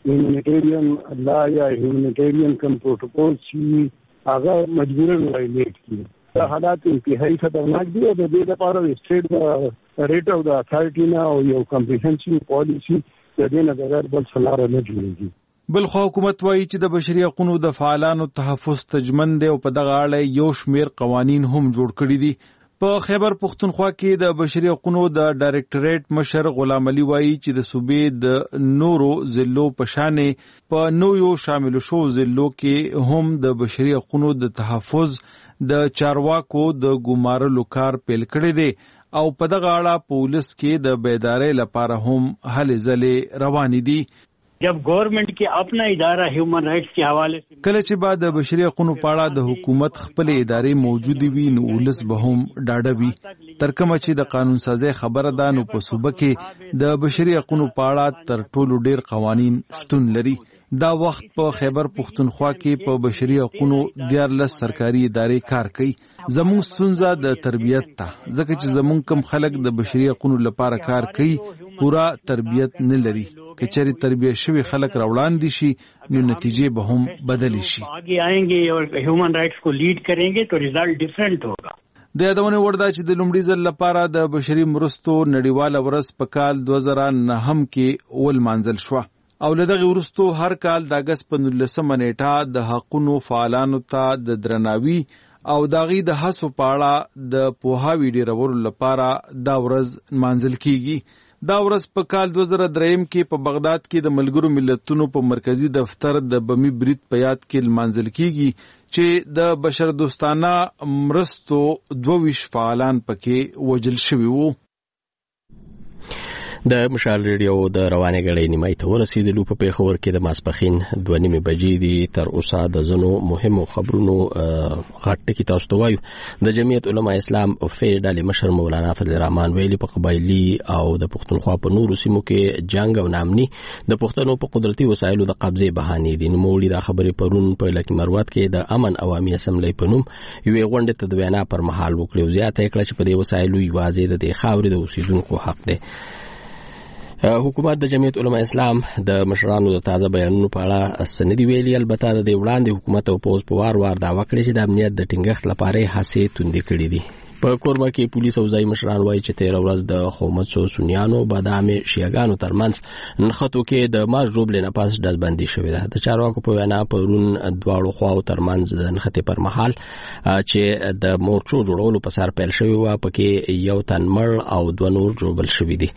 هیومنیټیرین لا یا هیومنیټیرین کوم پروټوکول چې هغه مجبوره وایلیټ کړي. دا حالات انتهایی خطرناک دي او د دې لپاره د سټیټ د ریټ او د اتھارټي نه او یو کمپریهنسیو پالیسي د دې نه بغیر بل څه لاره نه جوړېږي. بل خو حکومت وایي چې د بشري حقوقو د فعالانو تحفظ تضمن دی او په دغه اړه یو شمیر قوانین هم جوړ کړي دي. په خیبر پښتونخوا کې د بشري حقوقو د ډایریکټریټ مشر غلام علي وایي چې د صوبې د نورو ضلعو په شانې په نویو شامل شو ضلعو کې هم د بشري حقوقو د تحفظ د چارواکو د ګمارلو کار پیل کړی دی او په دغه اړه په ولس کې د بیدارۍ لپاره هم هلې ځلې روانې دي. جب گورنمنٹ کے اپنا ادارہ ہیومن رائٹس کے حوالے سے کله چې بعد د بشري حقوقو په اړه د حکومت خپل ادارې موجود وي نو ولس به هم ډاډه وي. تر کومه چې د قانون سازي خبره ده نو په صوبه کې د بشري حقوقو په اړه تر ټولو ډیر قوانین شتون لري. دا وخت په خیبر پښتونخوا کې په بشري حقوقو دیارلس سرکاري ادارې کار کوي. زموږ ستونزه د تربیت ته، ځکه چې زموږ کم خلک د بشري حقوقو لپاره کار کوي پورا تربیت نه لري. که چېرې تربیه شوي خلک راوړاندې شي نو نتیجې به هم بدلې شي. آگے آئیں گے اور ہیومن رائٹس کو لیڈ کریں گے تو ریزلٹ ډیفرنٹ ہوگا. د یادونې وړ ده چې د لومړي ځل لپاره د بشري مرستو نړیواله ورځ په کال دوه زره نهم کې ولمانځل شوه او له دغې وروستو هر کال د اګست په نولسمه نیټه د حقونو فعالانو ته د درناوي او د هغوی د هڅو په اړه د پوهاوي ډېرولو لپاره دا ورځ نمانځل کیږي. دا ورځ په کال دوه زره درې کې په بغداد کې د ملګرو ملتونو په مرکزی دفتر د بمی برید په یاد کې لمانځل کیږي چې د بشردوستانه مرستو دوه ویشت فعالان پکې وژل شوي وو. د مشال ریډیو د روانې غړې نیمای ته ورسېدلو. په پیښور کې د ماسپښین دوه نیمې بجې دي. تر اوسه د ځینو مهمو خبرونو غټ ټکي تاسو ته وایو. د جمعیت علما اسلام فی ډلې مشر مولانا فضل الرحمن ویلي په قبایلي او د پښتونخوا په نورو سیمو کې جنگ او نامني د پښتنو په قدرتي وسایلو د قبضې بهانې دي. نوموړي دا خبرې پرون په لکه مروت کې د امن عوامي اسمبلی په نوم یوې غونډې ته د وینا پر مهال وکړي او زیاته کړه چې په دې وسایلو یوازې د دې خاورې د اوسیدونکو حق دی. حکومت د جمعیت علما اسلام د مشرانو د تازه بیانونو په اړه سندې ویلي. البته د دې وړاندې حکومت او پوز په وار وار دعوا کړې چې د امنیت د ټینګښت لپاره هڅې توندې کړې دي. په کوربه کې پولیس او ځای مشران وایي چې تیر ورځ د خومڅو سنیانو بادامې شیعاګانو ترمنځ نښتو کې د مارچ روبلې نه پاس ډلبندي شوې ده. د چارواکو په وینا پرون دواړو خواو ترمنځ د نښتې پر مهال چې د مورچو جوړولو په سر پیل شوی و پکې یو تن مړ او دوه نور ژوبل شوي دي.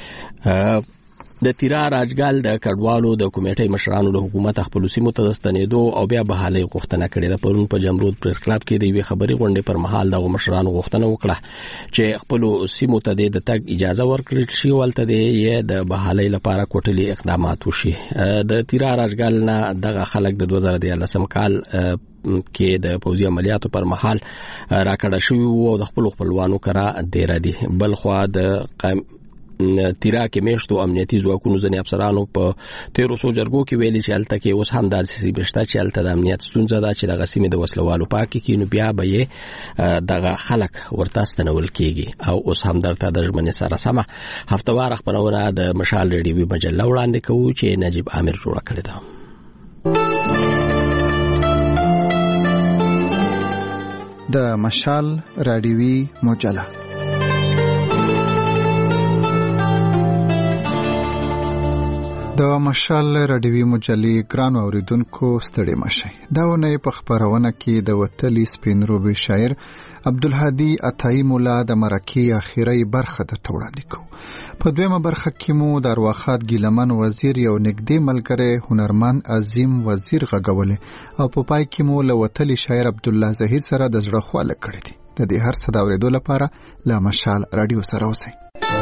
د تیرا راجګال د کډوالو د کمیټې مشرانو له حکومت خپل سیمو ته ستنېدو او بیا بحالي غوښتنه کړې ده. پرون په جمرود پریس کلب کې د یوې خبري غونډې پر مهال د مشرانو غوښتنه وکړه چې خپل سیمو ته د تګ اجازه ورکړل شي ولته د د بحالي لپاره کوټلي اقدامات وشي. د تیرا راجګال نه دغه خلک د دوه زره دیارلسم کال کې د پوځي عملیاتو پر مهال راکړه شوی او د خپل خپلوانو کرا ډیر دي. بل خو د تیرا کې میشتو امنیتي ځواکونو ځنې افسرانو په تیرو سو جرګو کې ویلي چې هلته کې اوس هم داسې بشته چې هلته د امنیت ستونزه ده چې دغه سیمې د وسلوالو پاکې کې نو بیا به یې دغه خلک ورته ستنول کېږي. او اوس هم درته د ژمنې سره سمه هفتهواره خپرونه د مشال ریډیوي مجله وړاندې کوو چې نجیب عامر جوړه کړې ده. د مشال ریډیوي مجله د مشال رادیوي مجلې ګرانو اوریدونکو ستړي مشئ. دا ونه په خبرونه کې د وتلی سپینروبي شاعر عبدالهادي عطایی مولا د مرکې اخیری برخه د وړاندې کو. په دویمه برخه کې مو د ارواخات ګیلمن وزیر یو نږدې ملګری هنرمند عظیم وزیر غږولې او په پای کې مو له وتلی شاعر عبدالله زهیر سره د زړه خواله کړې دي. د دې هر څه د اوریدو لپاره له مشال رادیو سره اوسئ.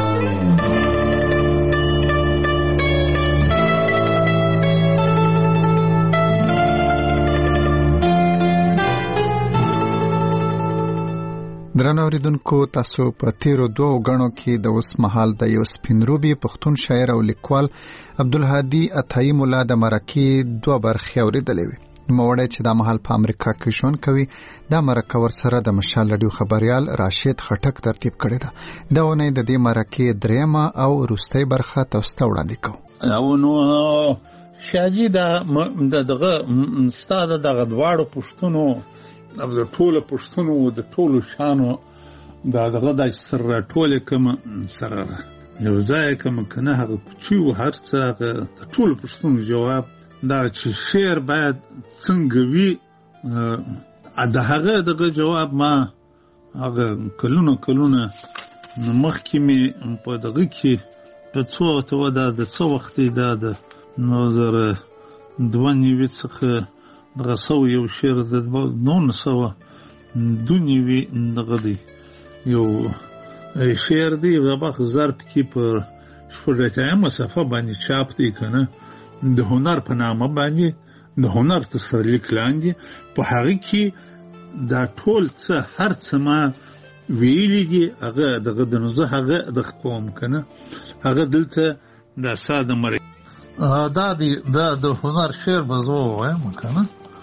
درنو اوریدونکو، تاسو په تیرو دوه غنو کې د اوس مهال د یو سپینروبي پښتون شاعر او لیکوال عبدالهادي عطایی مولا د مرکې دوه برخې اوریدلې وي. موړی چې د مهال په امریکا کې ژوند کوي، دا مرکه ورسره د مشال رادیو خبريال راشد خټک ترتیب کړی ده. دا ونه د دې مرکې دریمه او وروستۍ برخه تاسو ته وړاندې کوم. او نو شاجي دا دغه ستاده دغه دواړو پښتونو او د ټولو پښتنو د ټولو شانو دا دغه د سره ټوله کوم سره یو ځای کوم کنه هغه کوچو هر څه د ټولو پښتنو جواب دا چې شعر باید څنګه وي د هغه دغه جواب ما هغه کلونه کلونه مخکې مې په دغه کې په څو ته دا د څو وخت دا د نظر دوه نیوي څخه دغه سو یو شعر د نون سو دونیوي دغه دی یو شعر دی غبخ ظرف کې پر شپږه مسافه باندې چاپ دی کنه د هنر په نامه باندې د هنر تسلیک لاندې په هغه کې دا ټول څه هر څه ما ویلي دي هغه دغه د نوزه هغه د قوم کنه هغه دلته د ساده مری دا دی دا د هنر شعر بزو وایم کنه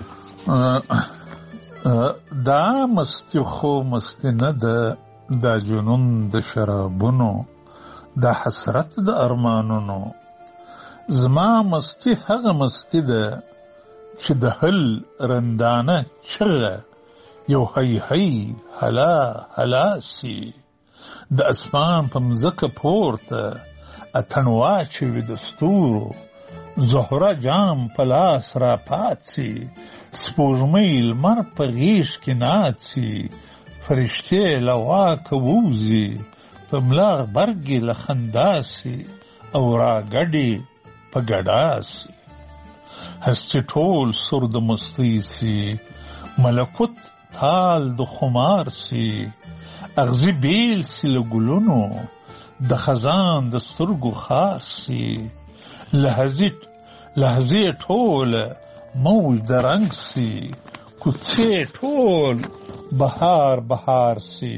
دا مستی خو مستی نه ده دا جنون د شرابونو دا حسرت د ارمانونو زما مستی هغه مستی ده چې د هل رندانه چغه یو هی هی هلا هلا سی د اسمان په مځکه پورته اتنوا چې وي د ستورو زهره جام په لاس را پاتسي سپوږمۍ لمر په غیږ کې ناڅي فرشتې له واکه ووځي په ملا برګي لخنداسي او را ګډي په ګډاسي هستی ټول سر د مستی سي ملکوت تال د خمار سي اغزی بیل سی لګلونو د خزان د سترګو خار سي لحظه لحظه ټول موج د رنگ سي کوڅه ټول بهار بهار سي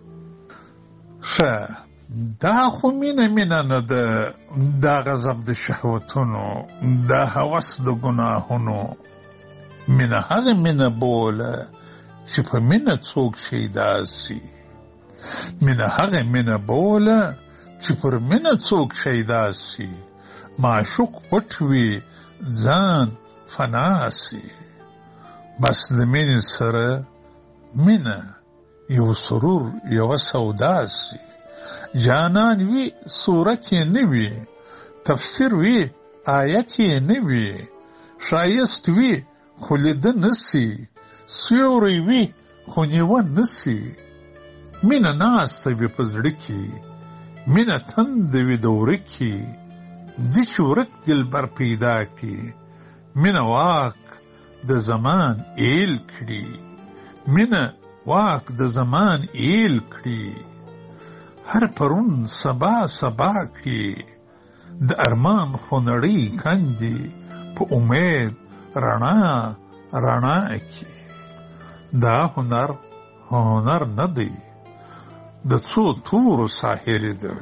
شه دا خو مینه مینه نه ده دا غضب د شهوتونو دا هوس د ګناهونو مینه هغه مینه بوله چې په مینه څوک شیدا سي مینه هغه مینه بوله چې پر مینه څوک شیدا سي معشوق پټ وي ځان فنا سي بس د مینې سره مینه یو سرور یو سودا سي جانان وی صورت یې نه وي تفسیر وی آیت یې نه وي ښایست وي خو لیده نه سي سیوری وي خو نیوه نه سي مینه ناسته وي په زړه کې مینه تنده وي د ورکې ځي چې ورک دلبر پیدا کړي مینه واک د زمان ایل کړي مینه واک د زمان ایل کړي هر پرون سبا سبا کې د ارمان خونړی کندي په امید رڼا رڼا کې دا هنر هنر نه دی د څو تورو ساحرې ده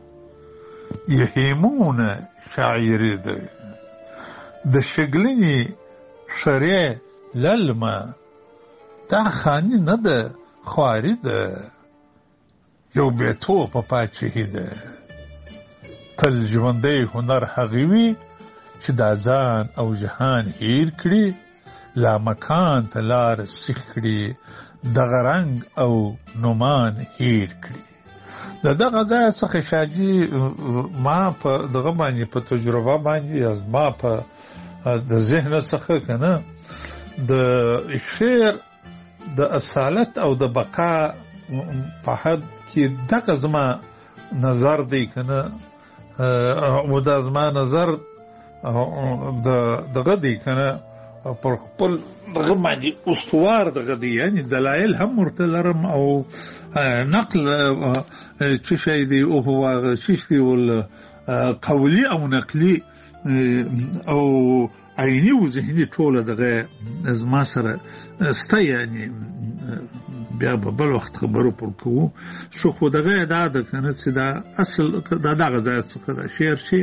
یهیمونه شاعرې ده د شګلنې شرې للمه دا خاني نه ده خواري ده یو بیتو په پاچهی ده تل ژوندی هنر هغه وي چې دا ځان او جهان هیر کړي لا مکان ته لار سیخ کړي دغه رنګ او نومان هیر کړي د دغه ځای څخه شاجي ما په دغه باندې په تجربه باندې از ما په د ذهن څخه کنه د شعر د اصالت او د بقا په حد کې دغه زما نظر دی کنه او د زما نظر د دغه دی کنه پر خپل دغه باندې استوار دغه دی یعنی دلایل هم ورته لرم او نقل چې شي دی او هو چې دی ول قولي او نقلي او عیني او ذهني ټول دغه زما سره ستا یعنی بیا په بل وخت خبرو پر کوو شو خو دغه دا د کنه چې دا اصل دا دغه ځای څخه دا شعر شي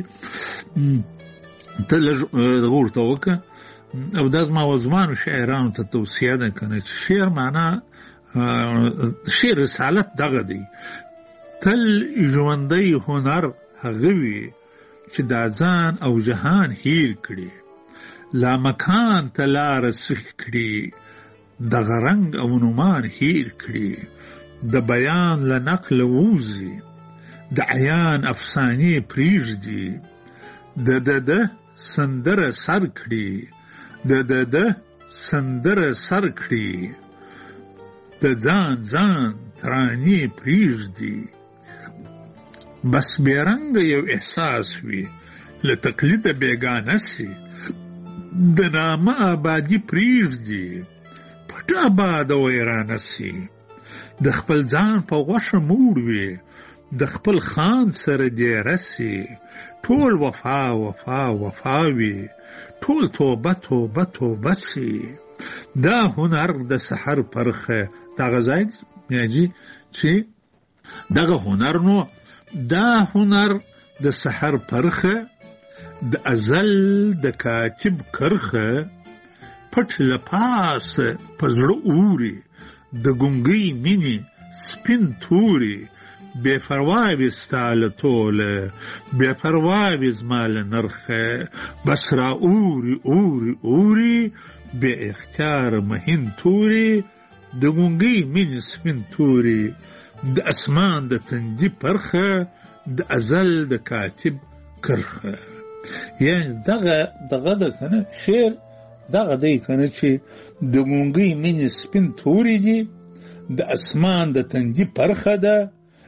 تل ورته وکړه او دا زما وزمانو شاعرانو ته توصیه ده کنه چې شعر معنا شعر رسالت دغه دی تل ژوندی هنر هغه وي چې دا ځان او جهان هیر کړي لا مکان ته لار سیخ کړي دغه رنګ او نومان هیر کړي د بیان له نقل ووځي د عیان افسانې پرېږدي د د د سندره سر کړي د د د سندره سر کړي د ځان ځان ترانې پرېږدي بس بېرنګه یو احساس وي له تقلیده بېګانه سي د نامه آبادي پرېږدي پټ آباد او ویرانه سي د خپل ځان په غوښه موړ وي د خپل خان سره دیره سي ټول وفا وفا وفا وي ټول توبه توبه توبه سي دا هنر د سحر پرخه دغه ځای یعنی چې دغه هنر نو دا هنر د سحر پرخه د ازل د کاتب کرخه پټ لپاسه پزړه اوري د ګونګي مینی سپین توري بے پروا وستاله توله بے پروا وزمال نرخه بس را اوري اوري اوري بے اختیار مهین توري د ګونګي مینی سپین توري د اسمان د تندي پرخه د ازل د کاتب کرخه یعنی دغه دغه د کنه شعر دغه دی کنه چې د ګونګي مینې سپین توري دي د اسمان د تندي پرخه ده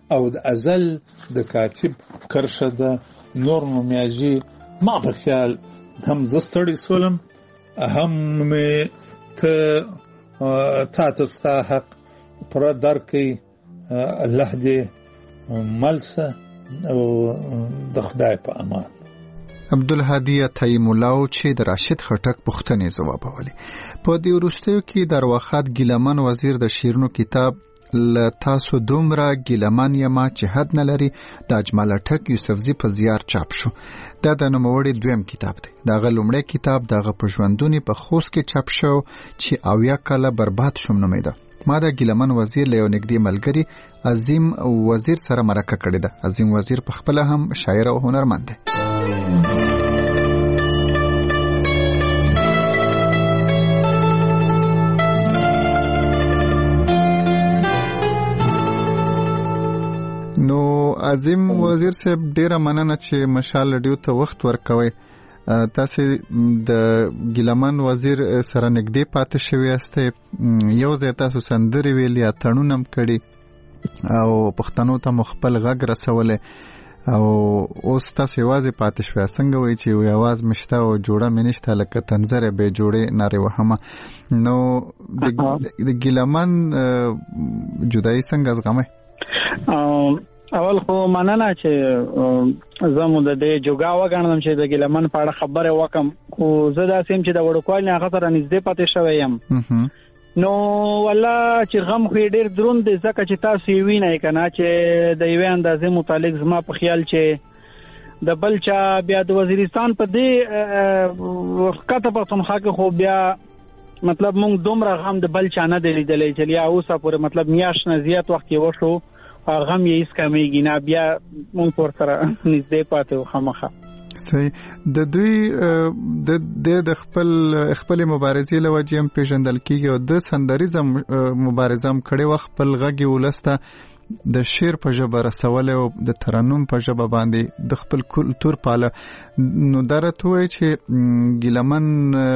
او د ازل د کاتب کرشه ده نور نومیاجي ما په خیال هم زستړی سولم هم مې ته تا ته ستا حق پر درکې الله دې ملسه او د خدای په امان. عبدالهادي عطایي مولاو چې د راشد خټک پوښتنې ځوابولې. په دې وروستیو کې د ارواښاد ګیلمن وزیر د شیرونو کتاب له تاسو دومره ګیلمن یما چې حد نه لري د اجمل اټک یوسفزي په زیار چاپ شو. دا د نوموړي دویم کتاب دی. دغه لومړی کتاب دغه په ژوندوني په خوست کې چاپ شو چې اویا کاله برباد شوم نومیده. ما د ګیلمن وزیر له یو نږدې ملګري عظیم وزیر سره مرکه کړې ده. عظیم وزیر په خپله هم شاعر او هنرمند دی. نو عظیم وزیر صاحب ډیره مننه چې مشال رادیو ته وخت ورکوي. تاسو د ګیلمن وزیر سره نږدې پاتې شوی یاستئ، یو ځای تاسو سندرې ویلې یا تړون هم کړي او پښتنو ته مخبل غږ رسولی او اوس تاسو یوازې پاتې شوی. څنګه وایي چې یو اواز مشته او جوړه مې نشته لکه تنظره به جوړې نارې وهمه. نو د ګیلمن جدایي څنګه زغمئ؟ اول خو مننه چې زه مو د دې جوګا وګڼم چې د ګیلمن په اړه خبره وکم، خو زه داسې یم چې د وړوکوالي نه هغه سره نږدې پاتې شوی یم. نو والله چې غم خو یې ډېر دروند دی ځکه چې تاسو یې وینئ که نه چې د یوې اندازې متعلق زما په خیال چې د بل چا بیا د وزیرستان په دې ښکته پښتونخوا کې خو بیا مطلب مونږ دومره غم د بل چا نه دی لیدلی چې یا اوسه پورې مطلب میاشت نه زیات وخت یې وشو هغه هم یې هېڅ کمیږي نه، بیا مونږ په ورسره نږدې پاتې وو خامخا. صحیح. د دوی د خپل خپلې مبارزې له وجې هم پېژندل کېږي او د سندریزه مبارزه هم کړې وه. خپل غږ یې ولس ته د شعر په ژبه رسولی او د ترنم په ژبه باندې د خپل کلتور پاله. نو دا راته ووایي چې ګیلمن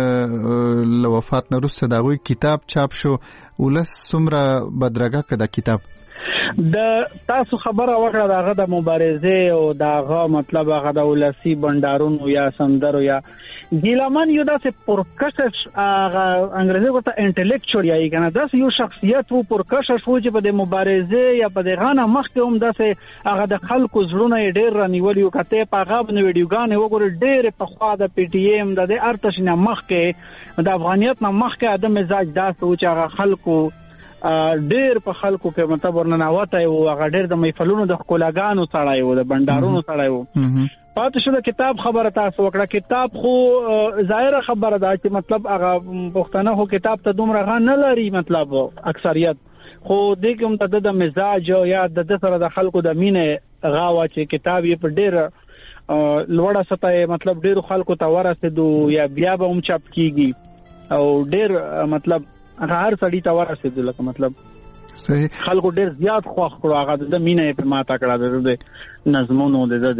له وفات نه وروسته د هغوی کتاب چاپ شو. ولس څومره بدرګه که دا کتاب؟ د تاسو خبره وکړه د هغه د مبارزې او د هغه مطلب هغه د ولسي بنډارونو یا سندرو یا ګیلمن یو داسې پرکشش هغه انګریزي ورته انټلیکچوال یایي که نه داسې یو شخصیت و پرکشش و چې په د مبارزې یا په دغه نه مخکې هم داسې هغه د خلکو زړونه یې ډېر رانیولي وو. که ته په هغه باندې ویډیوګانې وګورې ډېرې پخوا د پی ټي ایم د دې هر تشي نه مخکې د افغانیت نه مخکې د مزاج داسې و چې هغه خلکو ډېر په خلکو کې مطلب ورننوتی و. هغه ډېر د محفلونو د ښکلاګانو سړی و، د بنډارونو سړی و. پاتې شو د کتاب خبره تاسو وکړه. کتاب خو ظاهره خبره ده چې مطلب هغه پښتانه خو کتاب ته دومره غا نه لري مطلب اکثریت، خو دې کې هم د د مزاج یا د د سره د خلکو د مینې غا وه چې کتاب یې په ډېر لوړه سطح مطلب ډېرو خلکو ته ورسېدو یا بیا به هم چاپ کېږي او ډېر مطلب هغه هر سړي ته ورسېدو لکه مطلب صحیح خلکو ډېر زیات خوښ کړو. هغه د مینه یې پرې ماته کړه د نظمونو د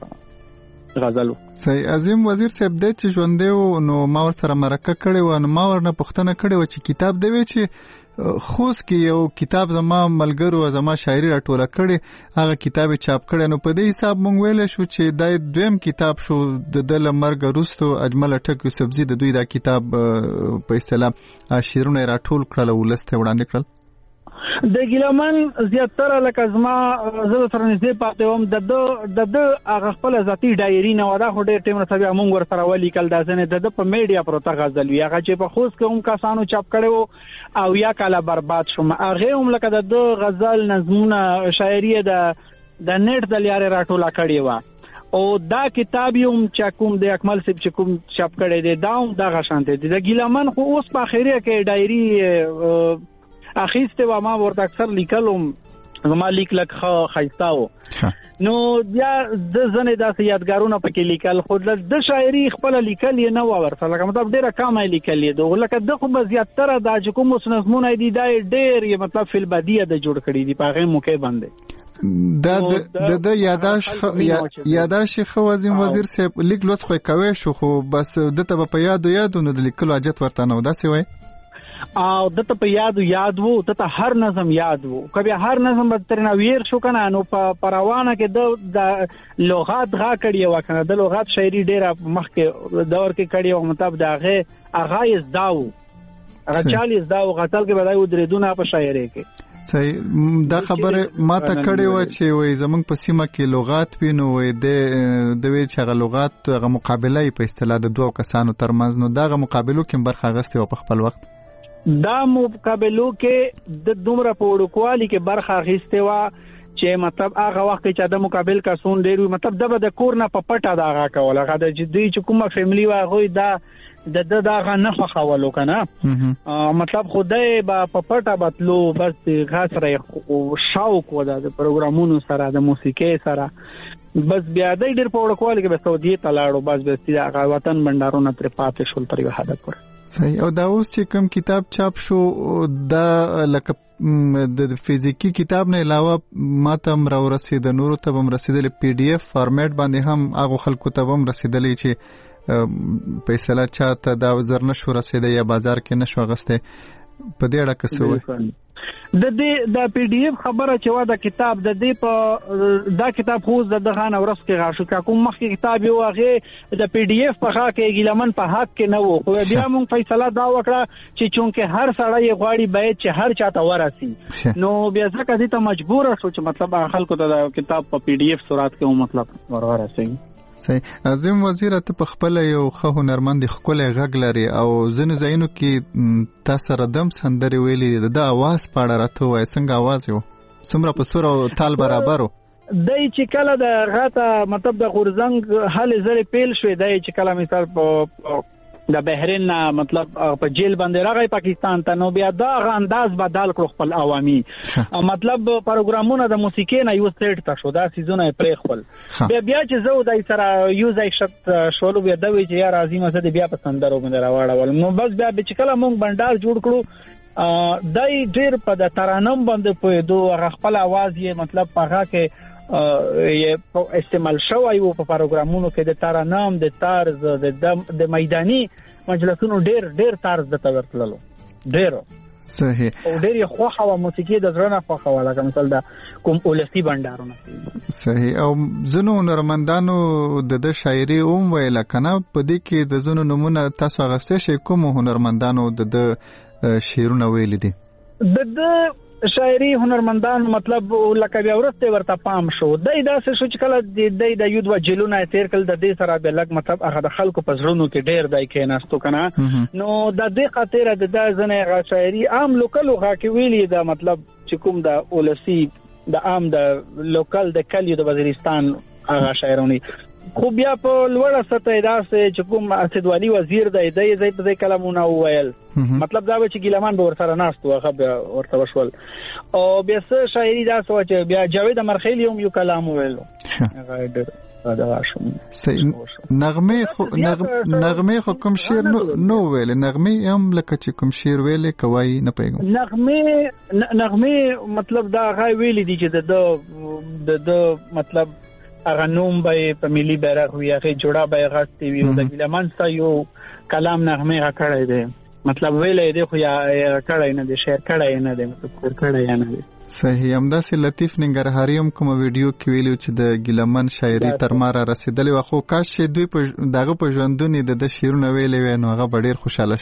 د غزلو. صحیح. عظیم وزیر صاحب دی چې ژوندی و نو ما ورسره مرکه کړې وه، نو ما ورنه پوښتنه کړې وه چې کتاب دی وی چې خوست کې یو کتاب زما ملګرو زما شاعري راټوله کړې هغه کتاب یې چاپ کړی. نو په دې حساب مونږ ویلی شو چې دا دویم کتاب شو د ده له مرګه وروستو اجمل اټک یوسفزي د دوی دا کتاب په اصطلاح شعرونه یې راټول کړل او ولس ته یې وړاندې کړل. د ګیلمن زیاتره لکه زما زه سره نږدې پاتې وم د ده هغه خپله ذاتي ډایري نه وه. دا خو ډېر ټیم رسوي مونږ ورسره ولیکل دا ځینې د ده په میډیا پروته غزل وي هغه چې په خوست کې هم کسانو چاپ کړی وو او یا کاله برباد شوم. هغې هم لکه د ده غزل نظمونه شاعري د د نیټ د لارې راټوله کړې وه او دا کتاب یې هم چې کوم د اکمل صاحب چې کوم چاپ کړی دی دا هم دغه شانتې دی. د ګیلمن خو اوس په اخري کې ډایري اخیسته و ما ورته اکثر لیکلم زما لیک لک خایسته و. نو بیا د ځنې داسې یادګارونه پکې لیکل خو د شاعري خپله لیکل یې نه وه ورسره لکه مطلب ډېره کمه یې لیکل یې دغه لکه ده خو به زیاتره دا چې کوم اوس نظمونه دي دا یې ډېر یې مطلب فی البدیه د جوړ کړي دي په هغې موقع باندې. دا د د یاداشت یاداشت خو عظیم وزیر صاحب لیک لوست خو کوي شو خو بس دته په یادو یادو نه د لیکلو حاجت ورته نه وداسې وای. او دته په یاد یاد وو ته هر نظم یاد وو کبه هر نظم به ترنه ویر شو کنه نو په پروانه کې د لغات غا کړی و کنه د لغات شاعري ډیره مخکې دور کې کړی او مطلب داغه اغایز داو هغه چالیس داو قتل کې بدای ودریدونه په شاعري کې صحیح دا خبره ما ته کړې و چې وای زمونږ په سیمه کې لغات وینو وای د د وی چې هغه لغات هغه مقابله په اصطلاح د دوه کسانو ترمنځ نو دغه مقابلو کې برخه غستې او په خپل وخت دا مقابلو کې د دومره په وړوکوالي کې برخه غستې و چې مطلب هغه وخت چې د مقابل کسون ډیر مطلب د د کور نه په پټه دا هغه کول هغه د جدي چې کومه فیملی واغوي دا د د داغه نه خولو کنه مطلب خدای با په پټه بتلو بس غاسره شوق ودا د پروګرامونو سره د موسیقي سره بس بیا د ډیر په وړکوالي کې به سعودي تلاړو بس بس د وطن بندارونه پر پاتې شول تر یو حد پورې صحیح او دا اوس چې کوم کتاب چاپ شو دا لکه د فزیکی کتاب نه علاوه ماته مر ورسید نورو ته هم رسیدل پی ډی اف فارمیټ باندې هم هغه خلکو ته هم رسیدلې چې په اصطلاح چاته دا وزر نشو رسیدي یا بازار کې نشو غسته په دې اړه څه وایي د دې د پی ډی اف خبره چې وا د کتاب د دې په دا کتاب خو د دغه ورس کې غاښو کا کوم مخکې کتاب یو هغه د پی ډی اف په خا کې ګیلمن په حق کې نه وو خو بیا موږ فیصله دا وکړه چې چونکه هر سړی غواړي باید چې هر چاته ورسي نو بیا ځکه دې ته مجبور شو چې مطلب خلکو ته د کتاب په پی ډی اف صورت کې مطلب ورورسي صحیح عظیم وزیر ته په خپل یو خو هنرمند خپل غږ لري او ځینې ځایونو کې تاسو ردم سندري ویلي د اواز پاړه راته وای څنګه اواز یو څومره په سور او تال برابرو دای چې کله د غاټه مطلب د غورزنګ حل زری پیل شوې دای چې کله مثال په د بحرین مطلب په جیل باندې راغی پاکستان ته نو بیا دا غ انداز بدل کړ خپل عوامي مطلب پروګرامونه د موسیقي نه یو سټ تا شو دا سيزونه پرې خپل بیا بیا چې زه دای سره یو ځای شت شولو بیا د وی چې یار عظیم زه بیا په سندرو باندې راوړل نو بس بیا چې کله مونږ بندار جوړ کړو دای ډیر په د ترانم باندې په دوه خپل आवाज یې مطلب پاغه کې یې استعمال شوی وو په پروګرامونو کې د ترانم د طرز د د میداني مجلسونو ډیر ډیر طرز د تورتللو ډیر صحیح او ډیر خو خو موسیقي د زړه نه خو لکه مثلا د کوم اولسی بندارونه صحیح او زنو نرمندانو د د شاعري اوم ویل کنه په دې کې د زنو نمونه تاسو غسه شي کوم هنرمندانو د شعرونه ویل دي د د شاعري هنرمندان مطلب لکه بیا ورسته ورته پام شو دای داسې شو چې کله د د یود و جلونه تیر کل د دې سره به لګ مطلب هغه د خلکو په زړونو کې ډیر دای کې ناستو کنه نو د دې خاطر د د زنه شاعري عام لوکل غا کې ویلي دا مطلب چې کوم د اولسی د عام د لوکل د کلیو د وزیرستان هغه شاعرونی خو بیا په لوړه سطح داسې چې کوم اسدوالي وزیر دی د دې په کلمونه وویل مطلب دا چې ګیلمان به ورسره ناستو هغه ورته وشول او بیا څه شاعري دا سوچ بیا جاوید مرخیلی هم یو کلام ویلو هغه ډېر دا شوم نغمه خو نغمه خو کوم شعر نو ویل نغمه هم لکه چې کوم شعر ویل کوي نه پیګم نغمه نغمه مطلب دا غي ویل دي چې د د مطلب هغه نوم به په ملي بیرغ وي هغه جوړه به غاستي وي د ګلمان سره یو کلام نغمه کړی دی مطلب ویلې دی خو یا کړی نه دی شعر کړی نه دی مطلب کړی نه دی صحیح همداسې لطیف ننګرهاري هم کوم ویډیو کې ویلو چې د ګلمان شاعري تر ما را رسیدلې و خو کاش چې دوی په دغه په ژوندونی د شعرونه ویلې وای نو هغه ډېر خوشاله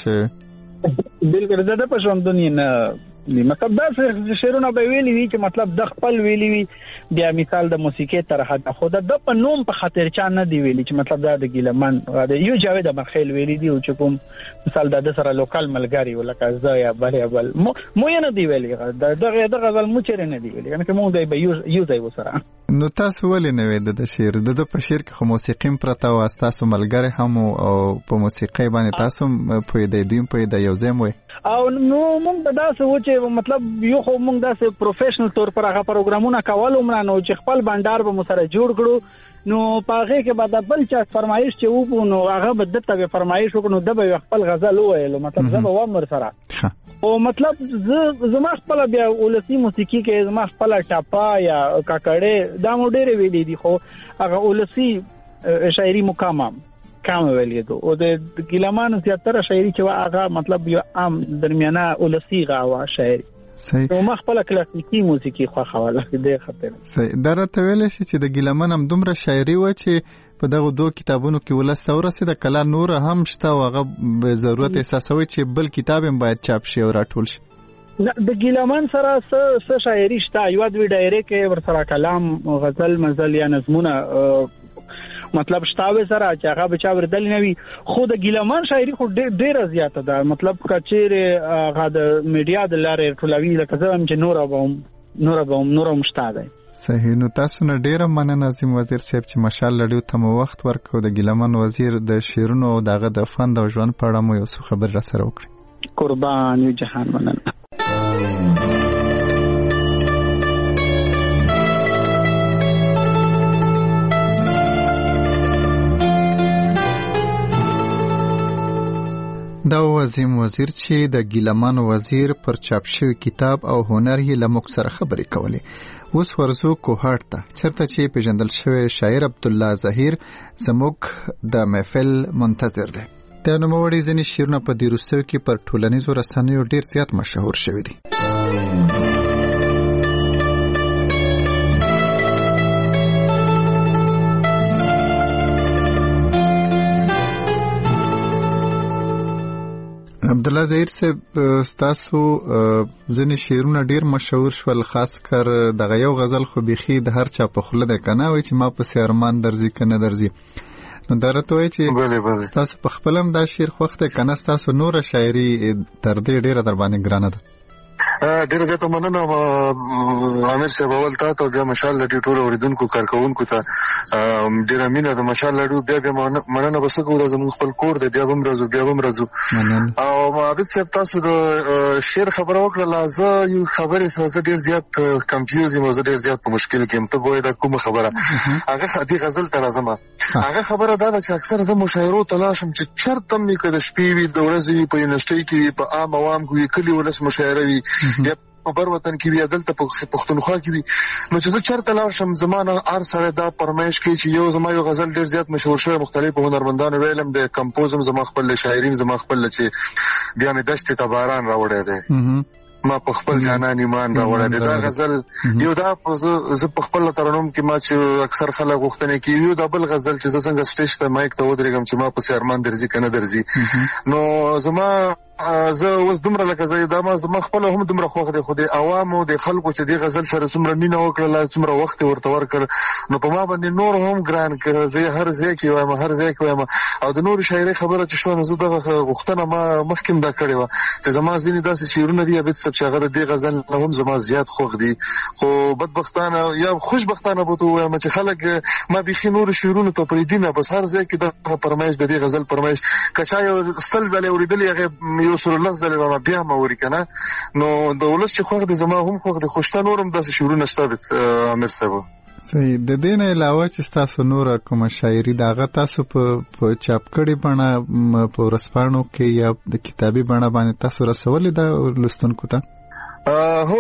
شوی بالکل د په ژوندونی نه مطلب دا شعرونه به ویلي وي چې مطلب د خپل ویلي وي بیا مثال د موسیقي تر حد خو د په نوم په خاطر چا نه دی ویلي چې مطلب دا د ګیلمان د یو جاوید مرخیل ویلي دی چې کوم مثال د سره لوکل ملګری ولکه زه یا بل یا بل مو نه دی ویلي دغه دغه ځل مو چیرې نه دی ویلي یعنی که مونږ دی یو یو ځای وسره نو تاسو ولې نه وې د شعر د په شعر کې خو موسیقي پرته او تاسو ملګری هم او په موسیقي باندې تاسو په دې دیم په دې یو ځای وې او نو موږ دا څه و چې مطلب یو خو موږ داسې پروفیشنل تور پر هغه پروګرامونه کول عمره نو چې خپل بندر به مسره جوړ کړو نو پاغه کې بعد بل چا فرمایش چې وو نو هغه به دته فرمایش وکړو د به خپل غزل وایلو مطلب زه به ومر سره او مطلب زما خپل بیا ولسی موسیقي کې زما خپل ټاپا یا کاکړې دا مو ډېر ویلې دي خو هغه ولسی شاعري مقام کم ویلېدو او د ګیلمان زیاتره شاعري چې هغه مطلب یو عام درمیانه ولسی غاوا شاعري صحیح نو مخ په کلاسیکي موسیقي خو خواله دې خاطر صحیح درته ویل شي چې د ګیلمن هم دومره شاعري و چې په دغه دوه کتابونو کې ولسته ورسېده کله نور هم شته او هغه به ضرورت احساسوي چې بل کتاب هم باید چاپ شي او راټول شي د ګیلمن سره څه شاعري شته یو دوی ډایره کې ورسره کلام غزل مزل یا نظمونه مطلب شتاوي سره چې هغه بچا وردل نه وي خو د ګیلمان شاعري خو ډېر زیاته ده مطلب کچېره هغه د میډیا د لارې ټولوي لکه زم چې نور اوم نور اوم نور اوم شتاده صحیح نو تاسو نه ډېر مننه ناظم وزیر صاحب چې ماشاء الله ډېر تم وخت ورکو د ګیلمان وزیر د شیرونو او دغه د فن د ژوند په اړه مو یو څه خبر را سره وکړي قربان یو جهان مننه دا عظیم وزیر چې د ګیلمان وزیر پر چاپ شوی کتاب او هنر یې له موږ سره خبرې کولې اوس ورزو کوهاټ ته چرته چې پیژندل شوی شاعر عبدالله ظهیر زموږ د محفل منتظر دی د نوموړي ځینې شعرونه په دې وروستیو کې پر ټولنیزو رسنیو ډېر زیات مشهور شوي دي عبدالله ظهیر صاحب ستاسو ځینې شعرونه ډیر مشهور شول خاص کر دغه یو غزل خو بیخي د هر چا په خوله ده کنه وای چې ما پسې ارمان درځي کنه درځي نو درته وای چې ستاسو په خپل هم دا شعر خوښ دی کنه ستاسو نور شاعري تر دې ډیره در باندې ګرانه ده ډیره زیاته مننه عامر صاحب اول تا ته بیا مشال لري ټول اوریدونکو کارکونکو ته ډیره مینه د مشال لري بیا بیا مننه بس کو د زموږ خپل کور د بیا هم راځو بیا هم راځو او عابد صاحب تاسو د شعر خبره وکړه زه یو خبرې سره ډیر زیات کنفیوز یم زه ډیر زیات په مشکل کې یم ته وای دا کومه خبره هغه د غزل تر ازمه هغه خبره دا چې اکثر زه مشاعرو تلاشم چې چرته مې کده شپې وي د ورځې په یونیورسيټي کې په عام عوام کې کلی ولس مشاعره وي یا په بر وطن کې وی عدالت په پښتونخوا کې وی نو چې زه چرته لاړ شم زمانه ار سره دا پرمایش کوي چې یو زما یو غزل ډیر زیات مشهور شوی مختلفو هنرمندانو ویلم د کمپوزم زما خپل شاعرین زما خپل چې بیا مې دشت ته باران راوړی دی ما په خپل جانان ایمان راوړی دی دا غزل یو دا زه په خپل ترنم کې ما چې اکثر خلک غوښتنه کوي یو دا بل غزل چې زه څنګه سټیج ته مایک ته ودرېږم چې ما په ارمان درځي کنه درځي نو زما زه اوس دومره لکه زه دا ما زما خپل هم دومره خوښ دی خو د عوامو د خلکو چې د غزل سره څومره مینه وکړله څومره وخت ورته ورکړ نو په ما باندې نور هم ګران کړ زه هر ځای کې وایم هر ځای کې وایم او د نور شاعري خبره چې شو نو زه دغه غوښتنه ما مخکې دا کړې و چې زما ځینې داسې شعرونه دي ابد سب چې هغه د غزل هم زما زیات خوښ دي خو بدبختانه یا خوشبختانه بوته وایم چې خلک ما بيخي نور شعرونه ته پرې دي نه بس هر ځای کې د پرمایش د دې غزل پرمایش کچا یو سل ځله اوریدلې هغه یو سر الله زله ما بیا ما وری کنه نو د ولس چې خوښ دي زما هم خوښ دي خوشته نورم داسې شعرونه شته امر صاحب صحیح د دې نه علاوه چې تاسو نور کوم شاعري داغه تاسو په چاپ کړي بڼه په ورسپانو کې یا د کتابي بڼه باندې تاسو رسولې دا لستونکو ته هو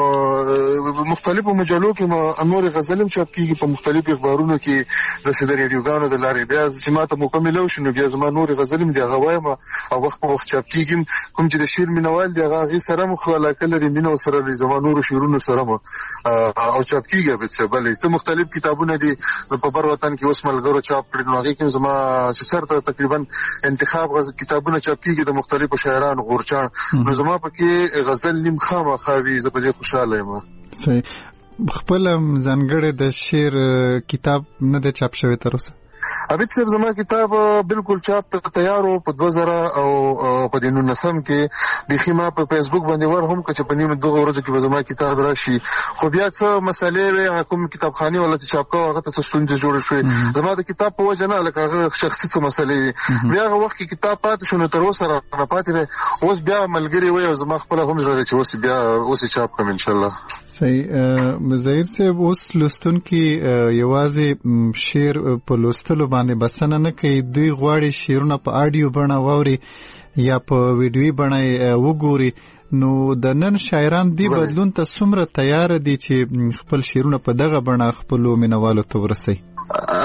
مختلفو مجلو کې نور غزلم چاپ کیږي په مختلفو اخبارونو کې د سیده ریډیوګانو د لارې بیا چې ماته مکمل شنو بیا زما نور غزلم دی غوایم او وخت په وخت چاپ کیږي کوم چې د شعر مینوال دی هغه سره مخاله لري مینو سره د زما نور شعرونو سره او چاپ کیږي به څه بلې څه مختلف کتابونه دي په بر وطن کې اوس ملګرو چاپ کړي نو هغه کې زما چې سره تقریبا انتخاب غز کتابونه چاپ کیږي د مختلفو شاعرانو غورچان نو زما پکې غزل نیم خامه خاوي زه په دې خوشاله یم صحیح خپل ځانګړی د شعر کتاب نه د چاپ شوی تر اوسه عبید صاحب زما کتاب بالکل چاپ ته تیار او په دوه زره او په دې نو نسم کې بيخي ما په فیسبوک باندې ور هم کچ په نیمه دوه ورځې کې زما کتاب راشي خو بیا څه مسالې وي کوم کتابخانه ولا چاپ کوه هغه ته ستونزې جوړ شوې زما د کتاب په وجه نه لکه هغه شخصي څه مسالې بیا هغه وخت کې کتاب پاتې شو نو تر اوسه را پاتې دی اوس بیا ملګری وي او زما خپل هم زړه چې اوس بیا اوس چاپ کوم ان شاء الله صحیح مزیر صاحب اوس لستون کې یوازې شعر په لستلو باندې بسنه نه کوي دوی غواړي شعرونه په آډیو بڼه واوري یا په ویډیوي بڼه وګوري نو د نن شاعران دی بدلون ته څومره تیار دي چې خپل شعرونه په دغه بڼه خپل مینوالو ته ورسي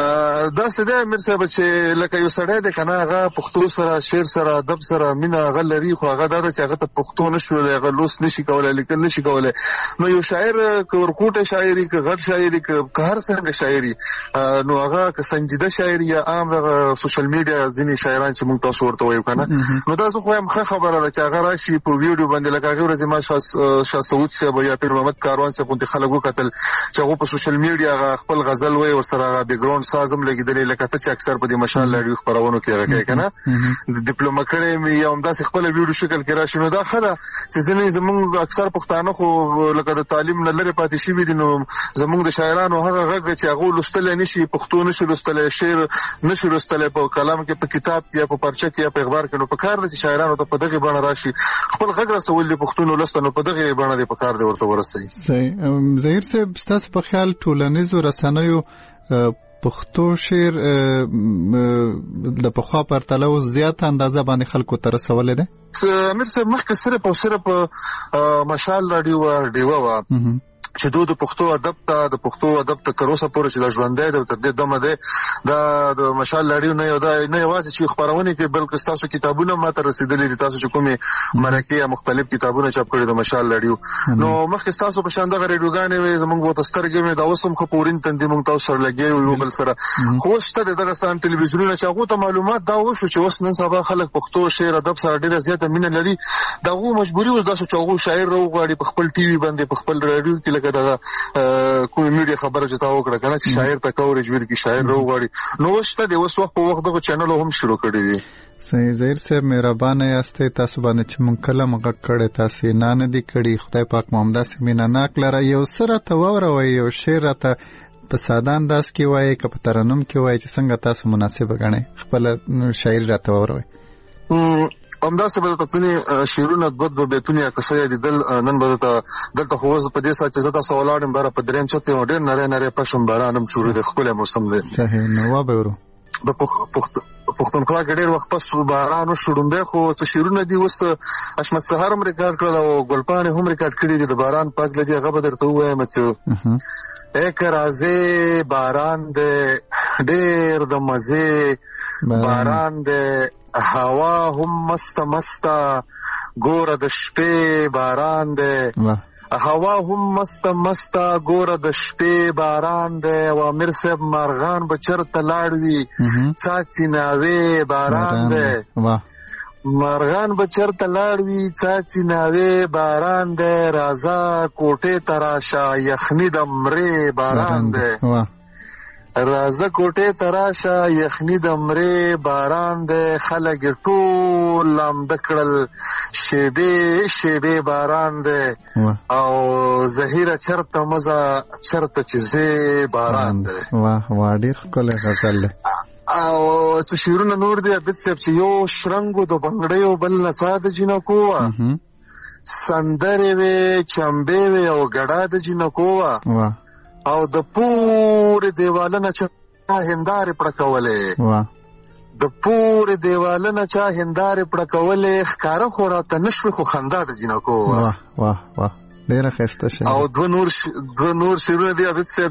دا څه دی امیر صاحب چې لکه یو سړی دی کنه هغه پښتو سره شعر سره ادب سره مینه هغه لري خو هغه دا چې هغه ته پښتو نشو هغه لوست نشي کولای لیکل نشي کولای نو یو شاعر کورکوټه شاعري که غټ شاعري که هر څنګه شاعري نو هغه که سنجیده شاعري یا عام د سوشل میډیا ځینې شاعران چې موږ تاسو ورته وایو کنه نو دا زه خو هم ښه خبره ده چې هغه راشي په ویډیو باندې لکه هغه ورځ ما شاه سعود صاحب یا پیر محمد کاروان صاحب د خلکو قتل چې هغه په سوشل میډیا خپل غزل وایي ور سره بیک ګراوند سازم لګیدلې لکه ته چې اکثر په دې مشال لړیو خبرونو کې راغی کنه ډیپلوما کړې مې یو همداسې خپل ویډیو شکل کې راشي نو دا خله چې زموږ زموږ اکثر پښتانه خو لکه د تعلیم نه لري پاتې شي دي نو زموږ د شاعرانو هغه غږ چې هغه لوستل نشي پښتو نشي لوستل شعر نشي لوستل په کلام کې په کتاب کې یا په پرچه کې یا په اخبار کې نو په کار د شاعرانو ته په دغه باندې راشي خپل غږ رسول دي پښتون لوستنه په دغه باندې په کار دی ورته ورسي صحیح ظاهر صاحب تاسو په خیال ټولنیز رسنیو پښتو شعر د پخوا پرتله اوس زیاته اندازه باندې خلکو ته رسولې ده امیر صاحب مخکې صرف او صرف مشال راډیو ډیوه وا چې دوی د پښتو ادب ته د پښتو ادب ته تر اوسه پورې چې لا ژوندی دی تر دې دمه دی دا د مشال لړیو نه یو دا نه یوازې چې خبرونه کې بلکې تاسو کتابونه ماته رسیدلې دي تاسو چې کومې مرکه یا مختلف کتابونه چاپ کړي د مشال لړیو نو مخکې تاسو په شان دغه ریډیوګانې وي زمونږ وو تسترګې مې دا اوسم خو پورین تندې مونږ تاسو سره لګي یو بل سره خو شته دغه سان ټلویزیونونه چې هغه ته معلومات دا وشو چې اوس نن سبا خلک پښتو شعر ادب سره ډیره زیاته مینه لري دغه مجبوري اوس دا چې هغه شاعر راوغاړي په خپل ټي وي باندې په خپل رادیو کې لکه دغه کومې میډیا خبره چې تا وکړه کنه چې شاعر ته کورج ورکی شاعر راوغاړي نو وشته د اوس وخت په وخت دغه چینل هم شروع کړی دی صحیح ظاهر صاحب مهربانه یاستئ تاسو باندې چې مونږ کله مغه کړی تاسو نه نه دی کړی خدای پاک مو همداسې مینه ناک لره یو سره ته وروي یو شعر ته په ساده انداز کې وایي که په ترنم کې وایي چې څنګه تاسو مناسب غنئ خپل شاعر راته وروي همداسې به درته ځینې شعرونه دوه دوه بیتونه یا کیسه یې لیدل نن به درته دلته خو اوس په دې ساعت چې زه تاسو ولاړ یم باره په درېیم چت یم ډېر نری نری پشم باران هم شروع دی ښکلی موسم دی صحیح نو وابه ورو د پښتونخوا کې ډېر وخت پس باران وشړومبی خو څه شعرونه دي اوس حشمت سهار هم ریکارډ کړل او ګلپاڼې هم ریکارډ کړي دي د باران پاک لدي هغه به درته ووایم چې ایک رازې باران دی ډېر د مزې باران دی هوا هم مست مستا ګوره د شپې باران دی هوا هم مست مستا ګوره د شپې باران دی او امیر صاحب مارغان به چرته لاړ وي څاڅي ناوې باران دی مارغان به چرته لاړ وي څاڅي ناوې باران دی راځه کوټې ته راشه یخني د مرې باران دی رازه کوټې تراشه یخني د مرې باران دی خلک ټول لامده کړل شیبې شیبې باران دی او زهیره چرته مزه چرته چې زی باران دی واه واه ډېر ښکلی غزل دی او څه شعرونه نور دی عبید صاحب چې یو شرنګو د بنګړیو بل نڅا د جینکو وه سندرې وې چمبې وې او ګډا د جینکو وه او د پورې دیوالونه چا هندارې پړکولې د پورې دیوالونه چا هندارې پړکولې ښکاره خو راته نشوې خو خندا د جینکو واه واه واه ډېره ښایسته شعر او دوه نور دوه نور شعرونه دي عبید صاحب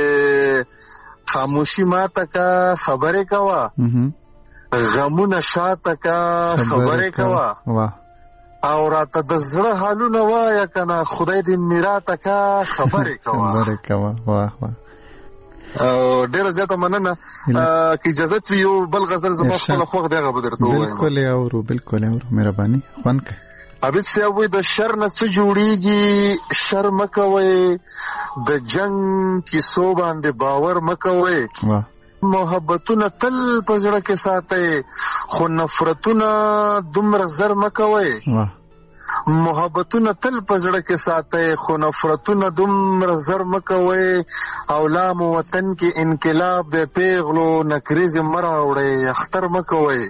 چې خاموشي ماته کا خبرې کوه غمونه شاته کا خبرې کوه او راته د زړه حالونه وایه کنه خدای دې میراته کا خبرې کوه خبرې کوه واه واه او ډېره زیاته مننه که اجازت وي یو بل غزل زما خپله خوښ دی هغه به درته ووایم بالکل یې اورو بالکل یې اورو مهرباني خوند کوي عبید صاحب وایي د شر نه څه جوړېږي شر مه کوئ د جنګ کیسو باندې باور مه کوئ محبتونه تل په زړه کې ساتئ خو نفرتونه دومره زر مه کوئ محبتونه تل په زړه کې ساتئ خو نفرتونه دومره زر مه کوئ او لام وطن کې انقلاب د پیغلو نکریزې مه راوړئ اختر مه کوئ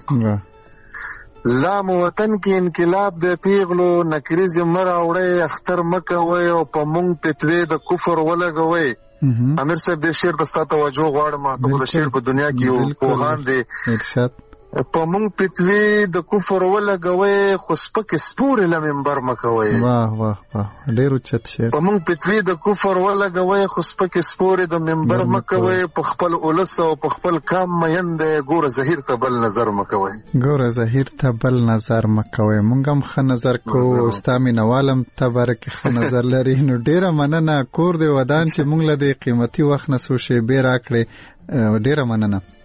لام وطن کې انقلاب د پیغلو نکریزې مه راوړئ اختر مه کوئ او په مونږ فتوې د کفر ولګوئ امیر صاحب د شعر د ستا توجه غواړم ته د شعر په دنیا کې یو پوهان دی په مونږ پتوی د کفر ولګوي خو سپک سپورې له منبر مکوي. واه واه واه ډېر اوچت شعر. په مونږ پتوی د کفر ولګوي خو سپک سپورې د منبر مکوي. په خپل اولس او په خپل کام میند ګوره زهیر ته بل نظر مکوي. ګوره زهیر ته بل نظر مکوي. مونږ هم ښه نظر کوو. ستا مینوالم تبارک ښه نظر لري. نو ډېره مننه کور دې ودان چې مونږ له دې قیمتي وخت نه څو شیبې راکړې. ډېره مننه.